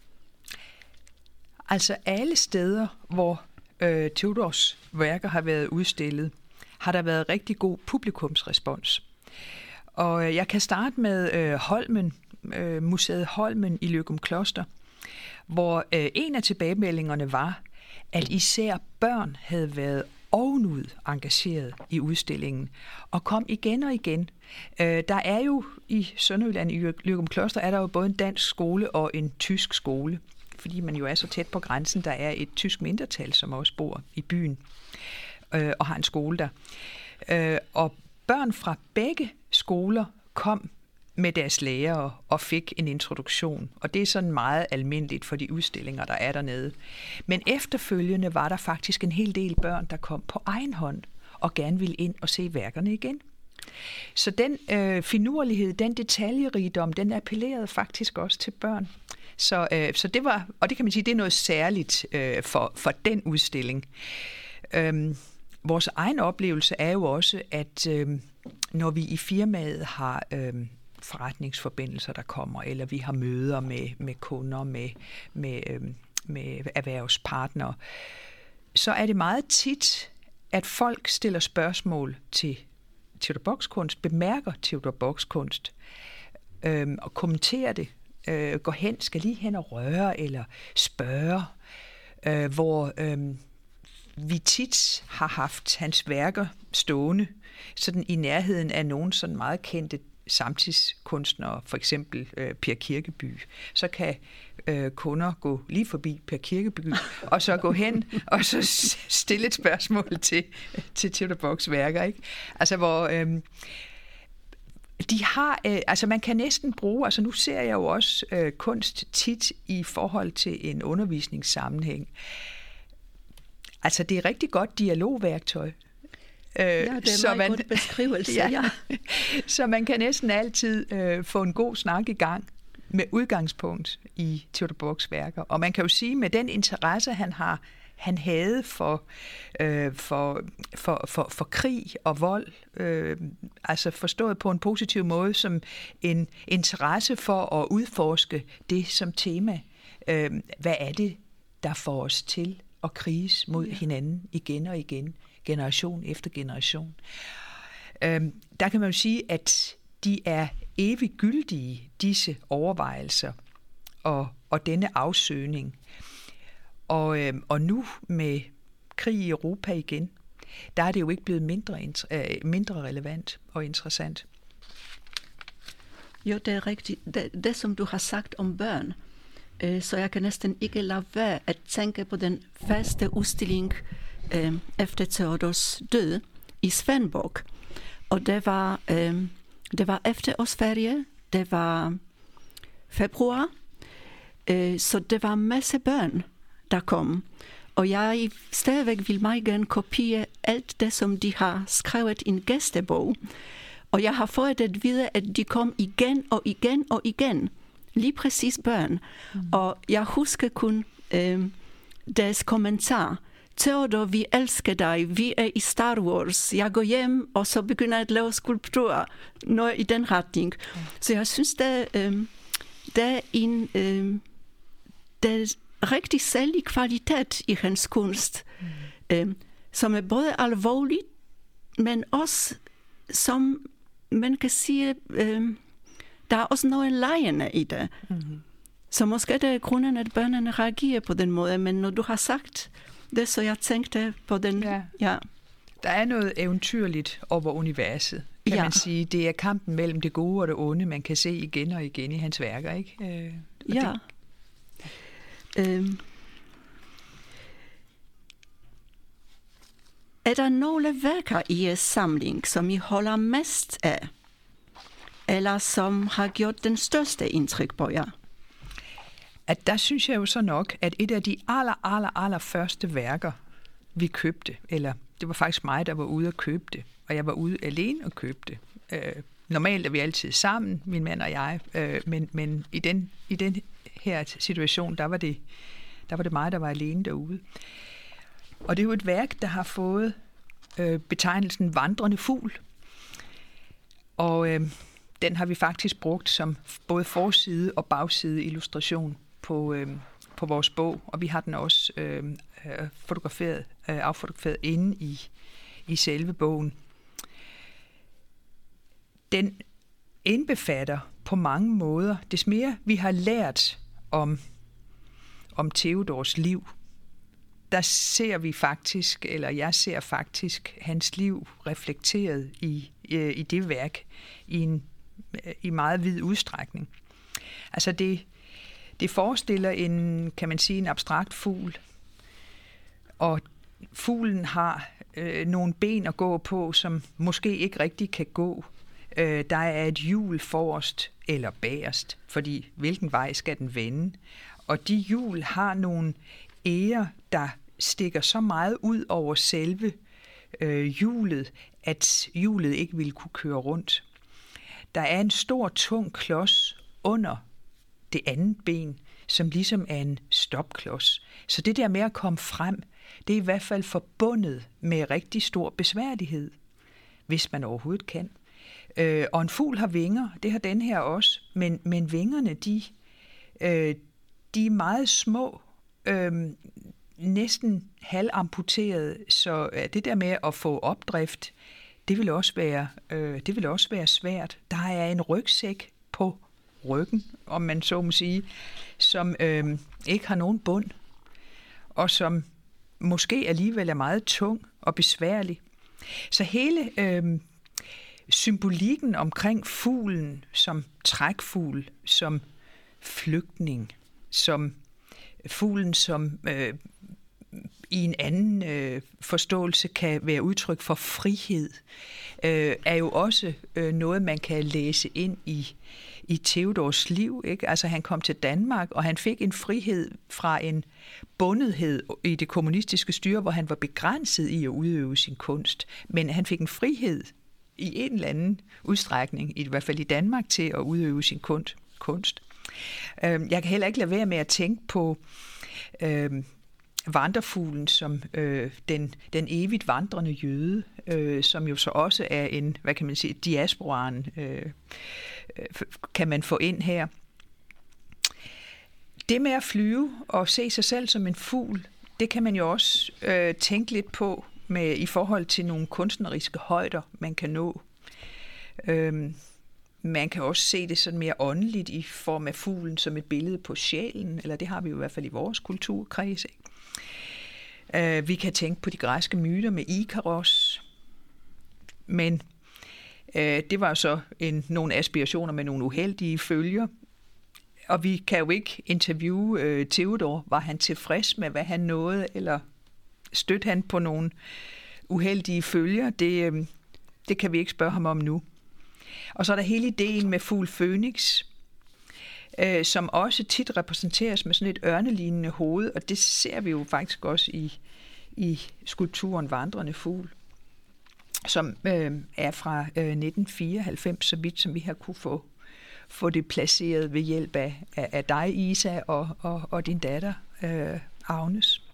Altså alle steder, hvor øh, Theodors værker har været udstillet, har der været rigtig god publikumsrespons. Og øh, jeg kan starte med øh, Holmen, øh, museet Holmen i Løgum Kloster, hvor øh, en af tilbagemeldingerne var, at især børn havde været ovenud engageret i udstillingen, og kom igen og igen. Øh, der er jo i Sønderjylland, i Løgum Kloster, er der jo både en dansk skole og en tysk skole, fordi man jo er så tæt på grænsen. Der er et tysk mindretal, som også bor i byen, øh, og har en skole der. Øh, og børn fra begge skoler kom med deres lærere og fik en introduktion. Og det er sådan meget almindeligt for de udstillinger, der er dernede. Men efterfølgende var der faktisk en hel del børn, der kom på egen hånd og gerne ville ind og se værkerne igen. Så den øh, finurlighed, den detaljerigdom, den appellerede faktisk også til børn. Så, øh, så det var, og det kan man sige, det er noget særligt øh, for, for den udstilling. Øhm, vores egen oplevelse er jo også, at øh, når vi i firmaet har øh, forretningsforbindelser, der kommer, eller vi har møder med, med kunder, med, med, øh, med erhvervspartnere, så er det meget tit, at folk stiller spørgsmål til Theodor Boks kunst, bemærker Theodor Boks kunst øh, og kommenterer det. Øh, går hen, skal lige hen og røre eller spørge, øh, hvor øh, vi tit har haft hans værker stående sådan i nærheden af nogle sådan meget kendte samtidskunstnere, for eksempel øh, Per Kirkeby. Så kan øh, kunder gå lige forbi Per Kirkeby, og så gå hen og så stille et spørgsmål til, til Theodor Boks værker, ikke? Altså hvor øh, de har, øh, altså man kan næsten bruge, altså nu ser jeg jo også øh, kunst tit i forhold til en undervisningssammenhæng. Altså det er rigtig godt dialogværktøj. Øh, ja, det er en meget god beskrivelse. Ja. Ja. Så man kan næsten altid øh, få en god snak i gang med udgangspunkt i Theodor Boks værker. Og man kan jo sige, med den interesse, han har, han havde for, øh, for, for, for, for krig og vold, øh, altså forstået på en positiv måde som en interesse for at udforske det som tema. Øh, hvad er det, der får os til at kriges mod ja. hinanden igen og igen, generation efter generation? Øh, der kan man jo sige, at de er evigt gyldige, disse overvejelser og, og denne afsøgning. Og, øh, og nu med krig i Europa igen, der er det jo ikke blevet mindre, øh, mindre relevant og interessant. Jo, det er rigtigt. Det, det som du har sagt om børn, øh, så jeg kan næsten ikke lade være at tænke på den første udstilling øh, efter Theodors død i Svendborg. Og det var, øh, det var efterårsferie, det var februar, øh, så det var en masse børn, der kom. Og jeg stadigvæk vil meget gerne kopiere alt det, som de har skrevet i en gæstebog. Og jeg har fået at vide, at de kom igen og igen og igen. Lige præcis børn. Mm. Og jeg husker kun øh, deres kommentar. Theodor, vi elsker dig. Vi er i Star Wars. Jeg går hjem, og så begynder jeg at lave skulpturer. Noget i den retning. Mm. Så jeg synes, det, øh, det er en... Øh, det rigtig særlig kvalitet i hans kunst, mm. øh, som er både alvorlig, men også, som man kan sige, øh, der er også noget legende i det. Mm. Så måske det er grunden, at børnene reagerer på den måde, men når du har sagt det, så jeg tænkte på den... Ja. Ja. Der er noget eventyrligt over universet, kan ja. man sige. Det er kampen mellem det gode og det onde, man kan se igen og igen i hans værker, ikke? Øh, ja. Det, Øhm. Er der nogle værker i jeres samling, som I holder mest af, eller som har gjort den største indtryk på jer? At der synes jeg jo så nok, at et af de aller, aller, aller første værker, vi købte, eller det var faktisk mig, der var ude og købe det, og jeg var ude alene og købe det, øh, normalt er vi altid sammen, min mand og jeg, øh, men, men i, den, i den her situation, der var, det, der var det mig, der var alene derude. Og det er jo et værk, der har fået øh, betegnelsen vandrende fugl. Og øh, den har vi faktisk brugt som både forside og bagside illustration på, øh, på vores bog, og vi har den også øh, fotograferet, øh, affotograferet inde i, i selve bogen. Den indbefatter på mange måder, des mere vi har lært om, om Theodors liv, der ser vi faktisk, eller jeg ser faktisk hans liv reflekteret i, i, i det værk i en i meget vid udstrækning. Altså det, det forestiller en, kan man sige, en abstrakt fugl, og fuglen har øh, nogle ben at gå på, som måske ikke rigtig kan gå. Øh, der er et hjul forrest eller bagerst, fordi hvilken vej skal den vende? Og de hjul har nogle ærer, der stikker så meget ud over selve øh, hjulet, at hjulet ikke vil kunne køre rundt. Der er en stor, tung klods under det andet ben, som ligesom er en stopklods. Så det der med at komme frem, det er i hvert fald forbundet med rigtig stor besværlighed, hvis man overhovedet kan. Øh, og en fugl har vinger, det har den her også, men, men vingerne, de, øh, de er meget små, øh, næsten halvamputerede, så det der med at få opdrift, det vil også være, øh, det vil også være svært. Der er en rygsæk på ryggen, om man så må sige, som øh, ikke har nogen bund, og som måske alligevel er meget tung og besværlig. Så hele øh, symbolikken omkring fuglen som trækfugl, som flygtning, som fuglen som øh, i en anden øh, forståelse kan være udtryk for frihed, øh, er jo også øh, noget, man kan læse ind i, i Theodors liv. Ikke? Altså han kom til Danmark, og han fik en frihed fra en bundethed i det kommunistiske styre, hvor han var begrænset i at udøve sin kunst. Men han fik en frihed i en eller anden udstrækning, i hvert fald i Danmark, til at udøve sin kunst. Øh, jeg kan heller ikke lade være med at tænke på øh, vandrefuglen som øh, den, den evigt vandrende jøde, øh, som jo så også er en, hvad kan man sige, diasporaen, øh, kan man få ind her. Det med at flyve og se sig selv som en fugl, det kan man jo også øh, tænke lidt på med, i forhold til nogle kunstneriske højder, man kan nå. Øh, man kan også se det sådan mere åndeligt i form af fuglen som et billede på sjælen, eller det har vi jo i hvert fald i vores kulturkreds, ikke? Uh, vi kan tænke på de græske myter med Ikaros, men uh, det var så en, nogle aspirationer med nogle uheldige følger, og vi kan jo ikke interviewe uh, Theodor. Var han tilfreds med, hvad han nåede, eller stødte han på nogle uheldige følger? Det, uh, det kan vi ikke spørge ham om nu. Og så er der hele ideen med fugl Fønix, øh, som også tit repræsenteres med sådan et ørnelignende hoved, og det ser vi jo faktisk også i, i skulpturen Vandrende Fugl, som øh, er fra øh, nitten fireoghalvfems, så vidt som vi har kunne få, få det placeret ved hjælp af, af, af dig, Isa, og, og, og din datter, øh, Agnes.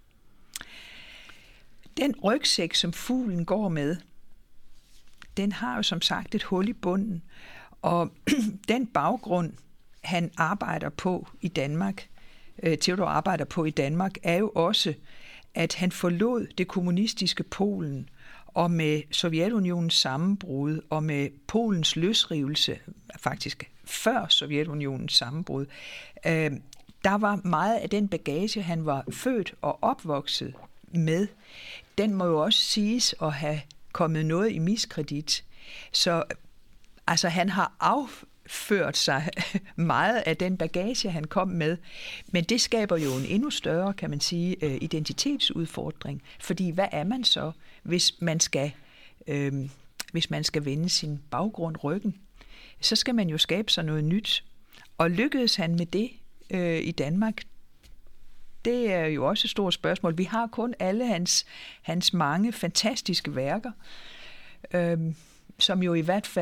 Den rygsæk, som fuglen går med, den har jo som sagt et hul i bunden, og den baggrund, han arbejder på i Danmark, øh, Theodor arbejder på i Danmark, er jo også, at han forlod det kommunistiske Polen, og med Sovjetunionens sammenbrud, og med Polens løsrivelse, faktisk før Sovjetunionens sammenbrud, øh, der var meget af den bagage, han var født og opvokset med, den må jo også siges at have kommet noget i miskredit. Så altså, han har afført sig meget af den bagage, han kom med, men det skaber jo en endnu større, kan man sige, identitetsudfordring. Fordi hvad er man så, hvis man skal, øh, hvis man skal vende sin baggrund ryggen? Så skal man jo skabe sig noget nyt. Og lykkedes han med det øh, i Danmark? Det er jo også et stort spørgsmål. Vi har kun alle hans, hans mange fantastiske værker, øhm, som jo i hvert fald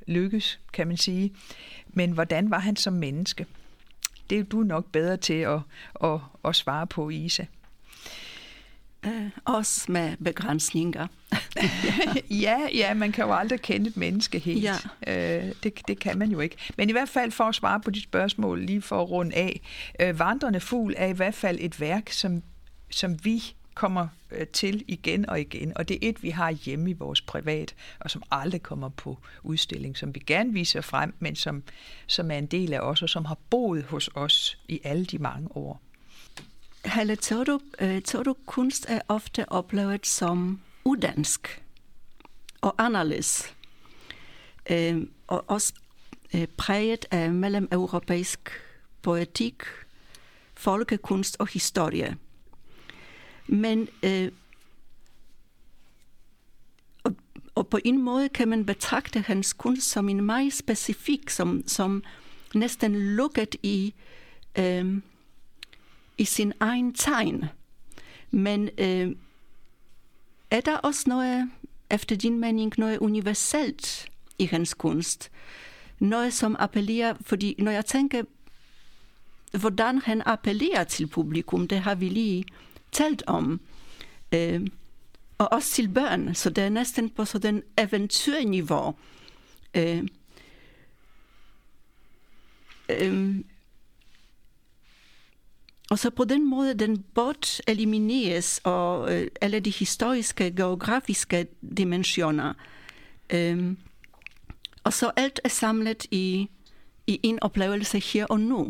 lykkes, kan man sige. Men hvordan var han som menneske? Det er du nok bedre til at, at, at svare på, Isa. Uh, også med begrænsninger. ja, ja, man kan jo aldrig kende et menneske helt. Ja. Uh, det, det kan man jo ikke. Men i hvert fald for at svare på dit spørgsmål, lige for at runde af. Uh, Vandrende fugl er i hvert fald et værk, som, som vi kommer uh, til igen og igen. Og det er et, vi har hjemme i vores privat, og som aldrig kommer på udstilling, som vi gerne viser frem, men som, som er en del af os, og som har boet hos os i alle de mange år. Hele Teodo-kunst er ofte oplevet som udansk og anderledes, øh, og også øh, præget af mellemeuropæisk poetik, folkekunst og historie. Men øh, og, og på en måde kan man betragte hans kunst som en meget specifik, som, som næsten lukket i øh, i sin egen tegn. Men øh, er der også noget, efter din mening, noget universelt i hans kunst? Noget, som appellerer, fordi når jeg tænker, hvordan han appellerer til publikum, det har vi lige talt om, øh, og også til børn, så det er næsten på sådan eventyrniveau. Øh, øh, Og så på den måde, den bort elimineres, og øh, alle de historiske, geografiske dimensioner. Øhm, og så alt er samlet i, i en oplevelse her og nu.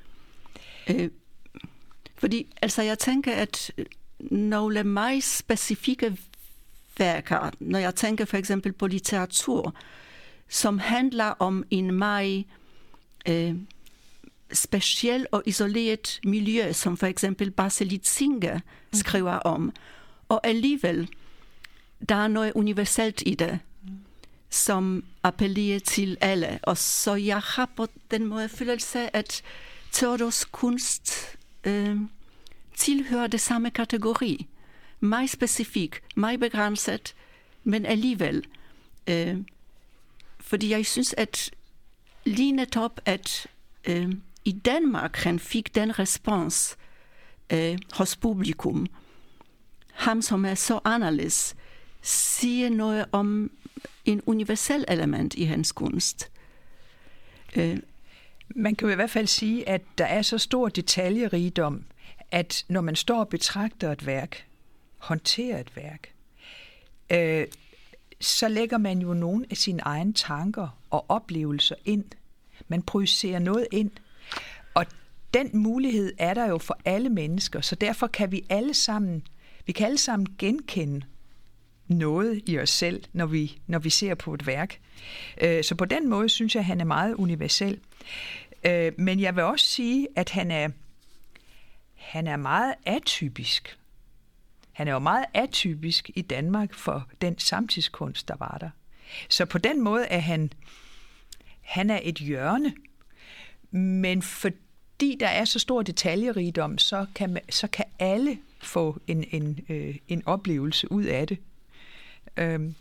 Øh, fordi, altså jeg tænker, at nogle meget specifikke værker, når jeg tænker for eksempel på litteratur, som handler om en meget øh, speciel og isoleret miljø, som for eksempel Baselit Singer skriver om. Og alligevel, der er noget universelt i det, som appellerer til alle. Og så jeg har på den måde følelse, at Teodos kunst øh, tilhører det samme kategori. Meget specifik, meget begrænset, men alligevel. Øh, fordi jeg synes, at lige netop, at øh, i Danmark han fik den respons øh, hos publikum. Ham, som er så anderledes, siger noget om en universel element i hans kunst. Øh. Man kan jo i hvert fald sige, at der er så stor detaljerigdom, at når man står og betragter et værk, håndterer et værk, øh, så lægger man jo nogle af sine egne tanker og oplevelser ind. Man projicerer noget ind. Og den mulighed er der jo for alle mennesker, så derfor kan vi alle sammen, vi kan alle sammen genkende noget i os selv, når vi, når vi ser på et værk. Så på den måde synes jeg, at han er meget universel. Men jeg vil også sige, at han er, han er meget atypisk. Han er jo meget atypisk i Danmark for den samtidskunst, der var der. Så på den måde er han, han er et hjørne. Men fordi der er så stor detaljerigdom, så kan, man, så kan alle få en, en, øh, en oplevelse ud af det. Øhm.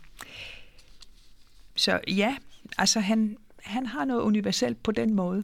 Så ja, altså han, han har noget universelt på den måde.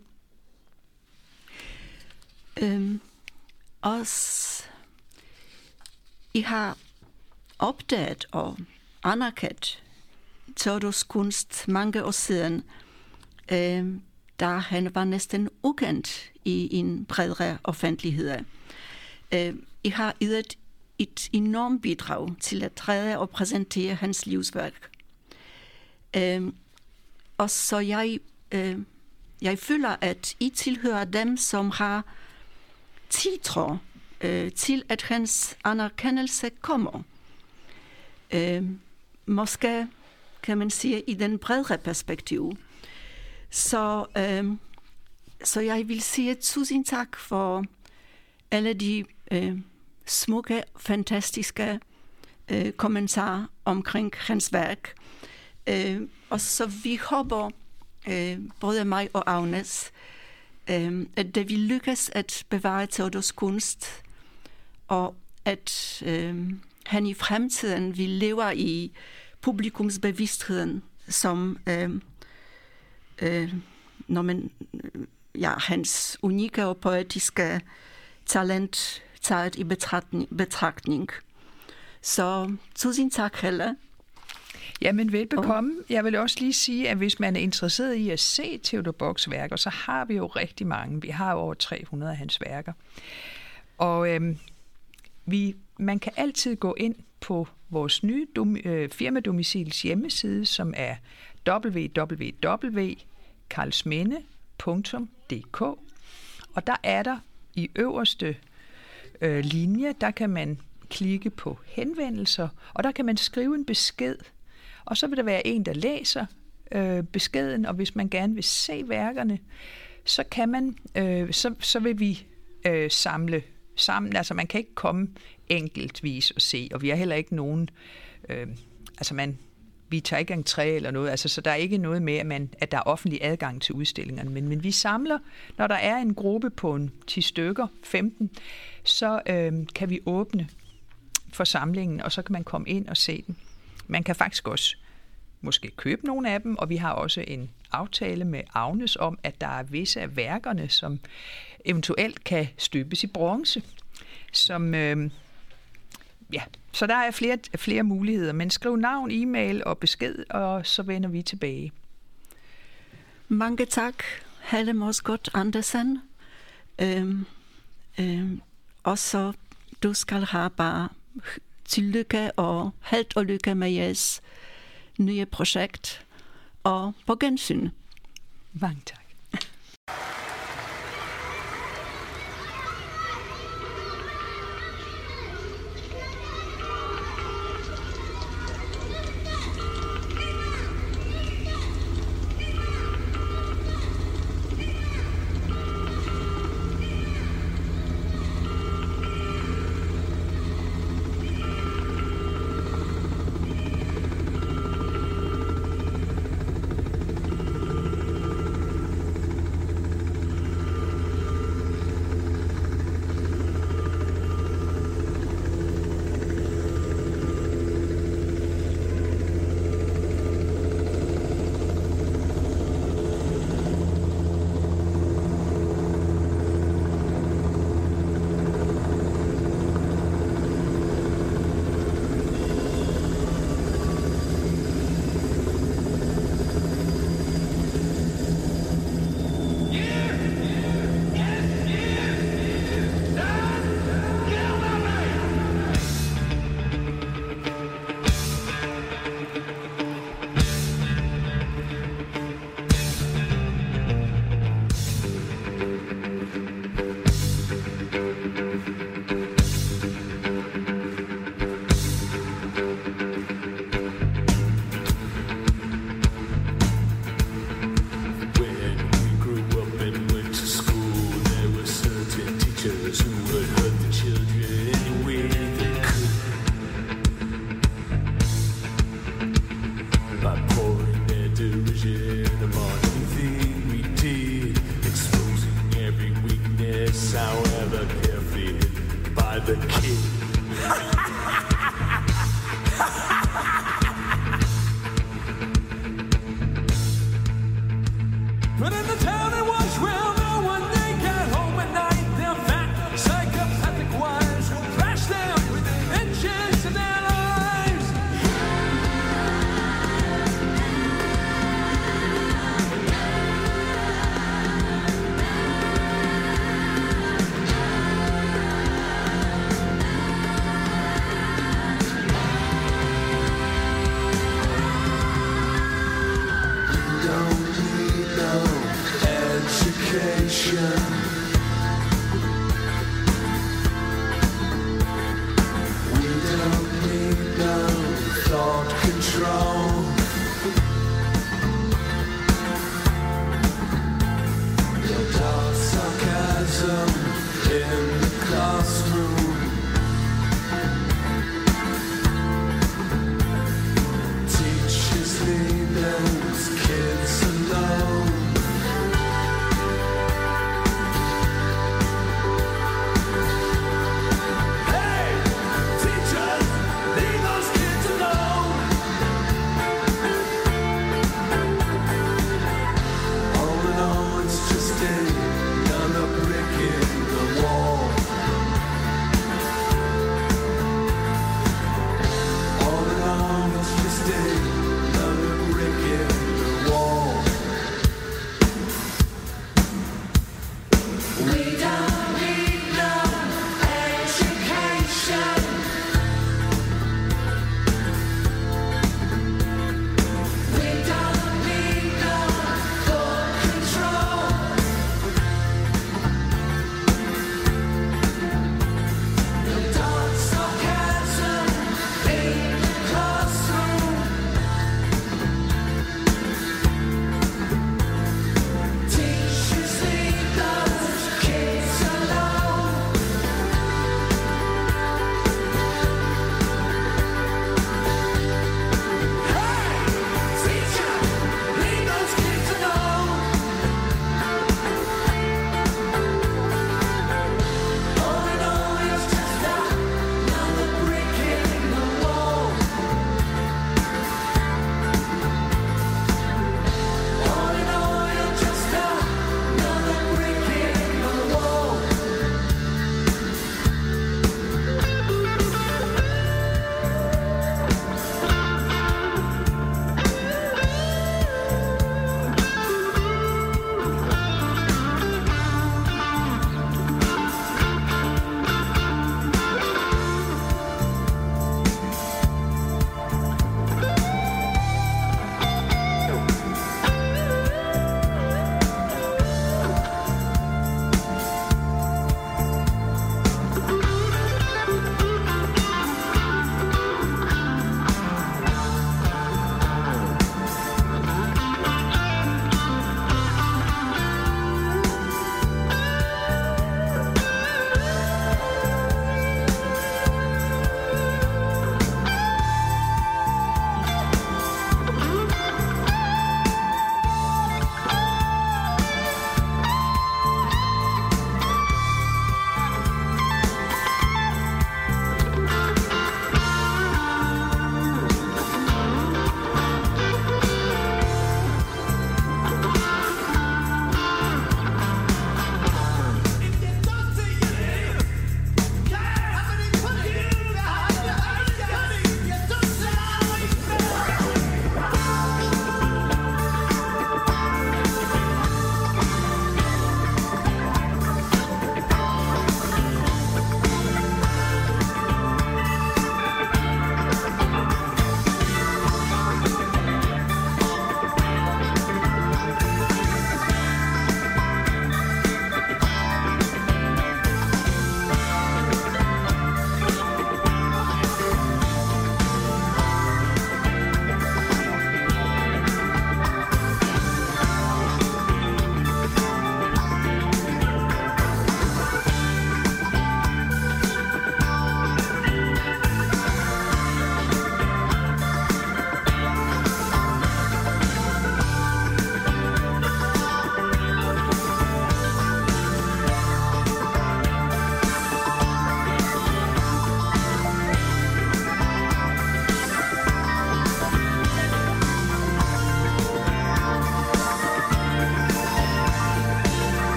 Øhm, også, I har opdaget og anerkendt Teodos kunst mange år siden, øhm, da han var næsten ukendt i en bredere offentlighed. Uh, I har ydet et enormt bidrag til at træde og præsentere hans livsværk. Uh, og så jeg, uh, jeg føler, at I tilhører dem, som har tiltro uh, til, at hans anerkendelse kommer. Uh, måske kan man sige i den bredere perspektiv. Så, øh, så jeg vil sige tusind tak for alle de øh, smukke, fantastiske øh, kommentarer omkring hans værk. Øh, og så vi håber, øh, både mig og Agnes, øh, at det vil lykkes at bevare Teodos kunst, og at øh, han i fremtiden vil leve i publikumsbevidstheden som øh, øh, når man, ja, hans unikke og poetiske talent taget i betragtning. betragtning. Så tusind tak, Helle. Jamen velbekomme. Jeg vil også lige sige, at hvis man er interesseret i at se Theodor Boks værker, så har vi jo rigtig mange. Vi har over tre hundrede af hans værker. Og øhm, vi, man kan altid gå ind på vores nye dom, øh, firmadomicils hjemmeside, som er w w w punktum karlsminde punktum d k. Og der er der i øverste øh, linje, der kan man klikke på henvendelser, og der kan man skrive en besked. Og så vil der være en, der læser øh, beskeden, og hvis man gerne vil se værkerne, så kan man, øh, så, så vil vi øh, samle sammen. Altså man kan ikke komme enkeltvis og se, og vi har heller ikke nogen, øh, altså man, vi tager ikke entré eller noget, altså så der er ikke noget med, at, man, at der er offentlig adgang til udstillingerne, men, men vi samler, når der er en gruppe på en ti stykker, femten, så øh, kan vi åbne for samlingen, og så kan man komme ind og se den. Man kan faktisk også måske købe nogle af dem, og vi har også en aftale med Agnes om, at der er visse af værkerne, som eventuelt kan støbes i bronze. Som, øh, ja, så der er flere, flere muligheder, men skriv navn, e-mail og besked, og så vender vi tilbage. Mange tak, Helle Mosgård Andersen. Øhm, øhm, og så du skal have bare tillykke og held og lykke med jeres nye projekt, og på gensyn. Mange tak.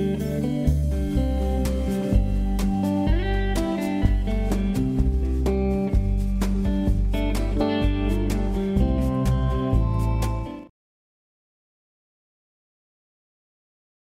Thank you.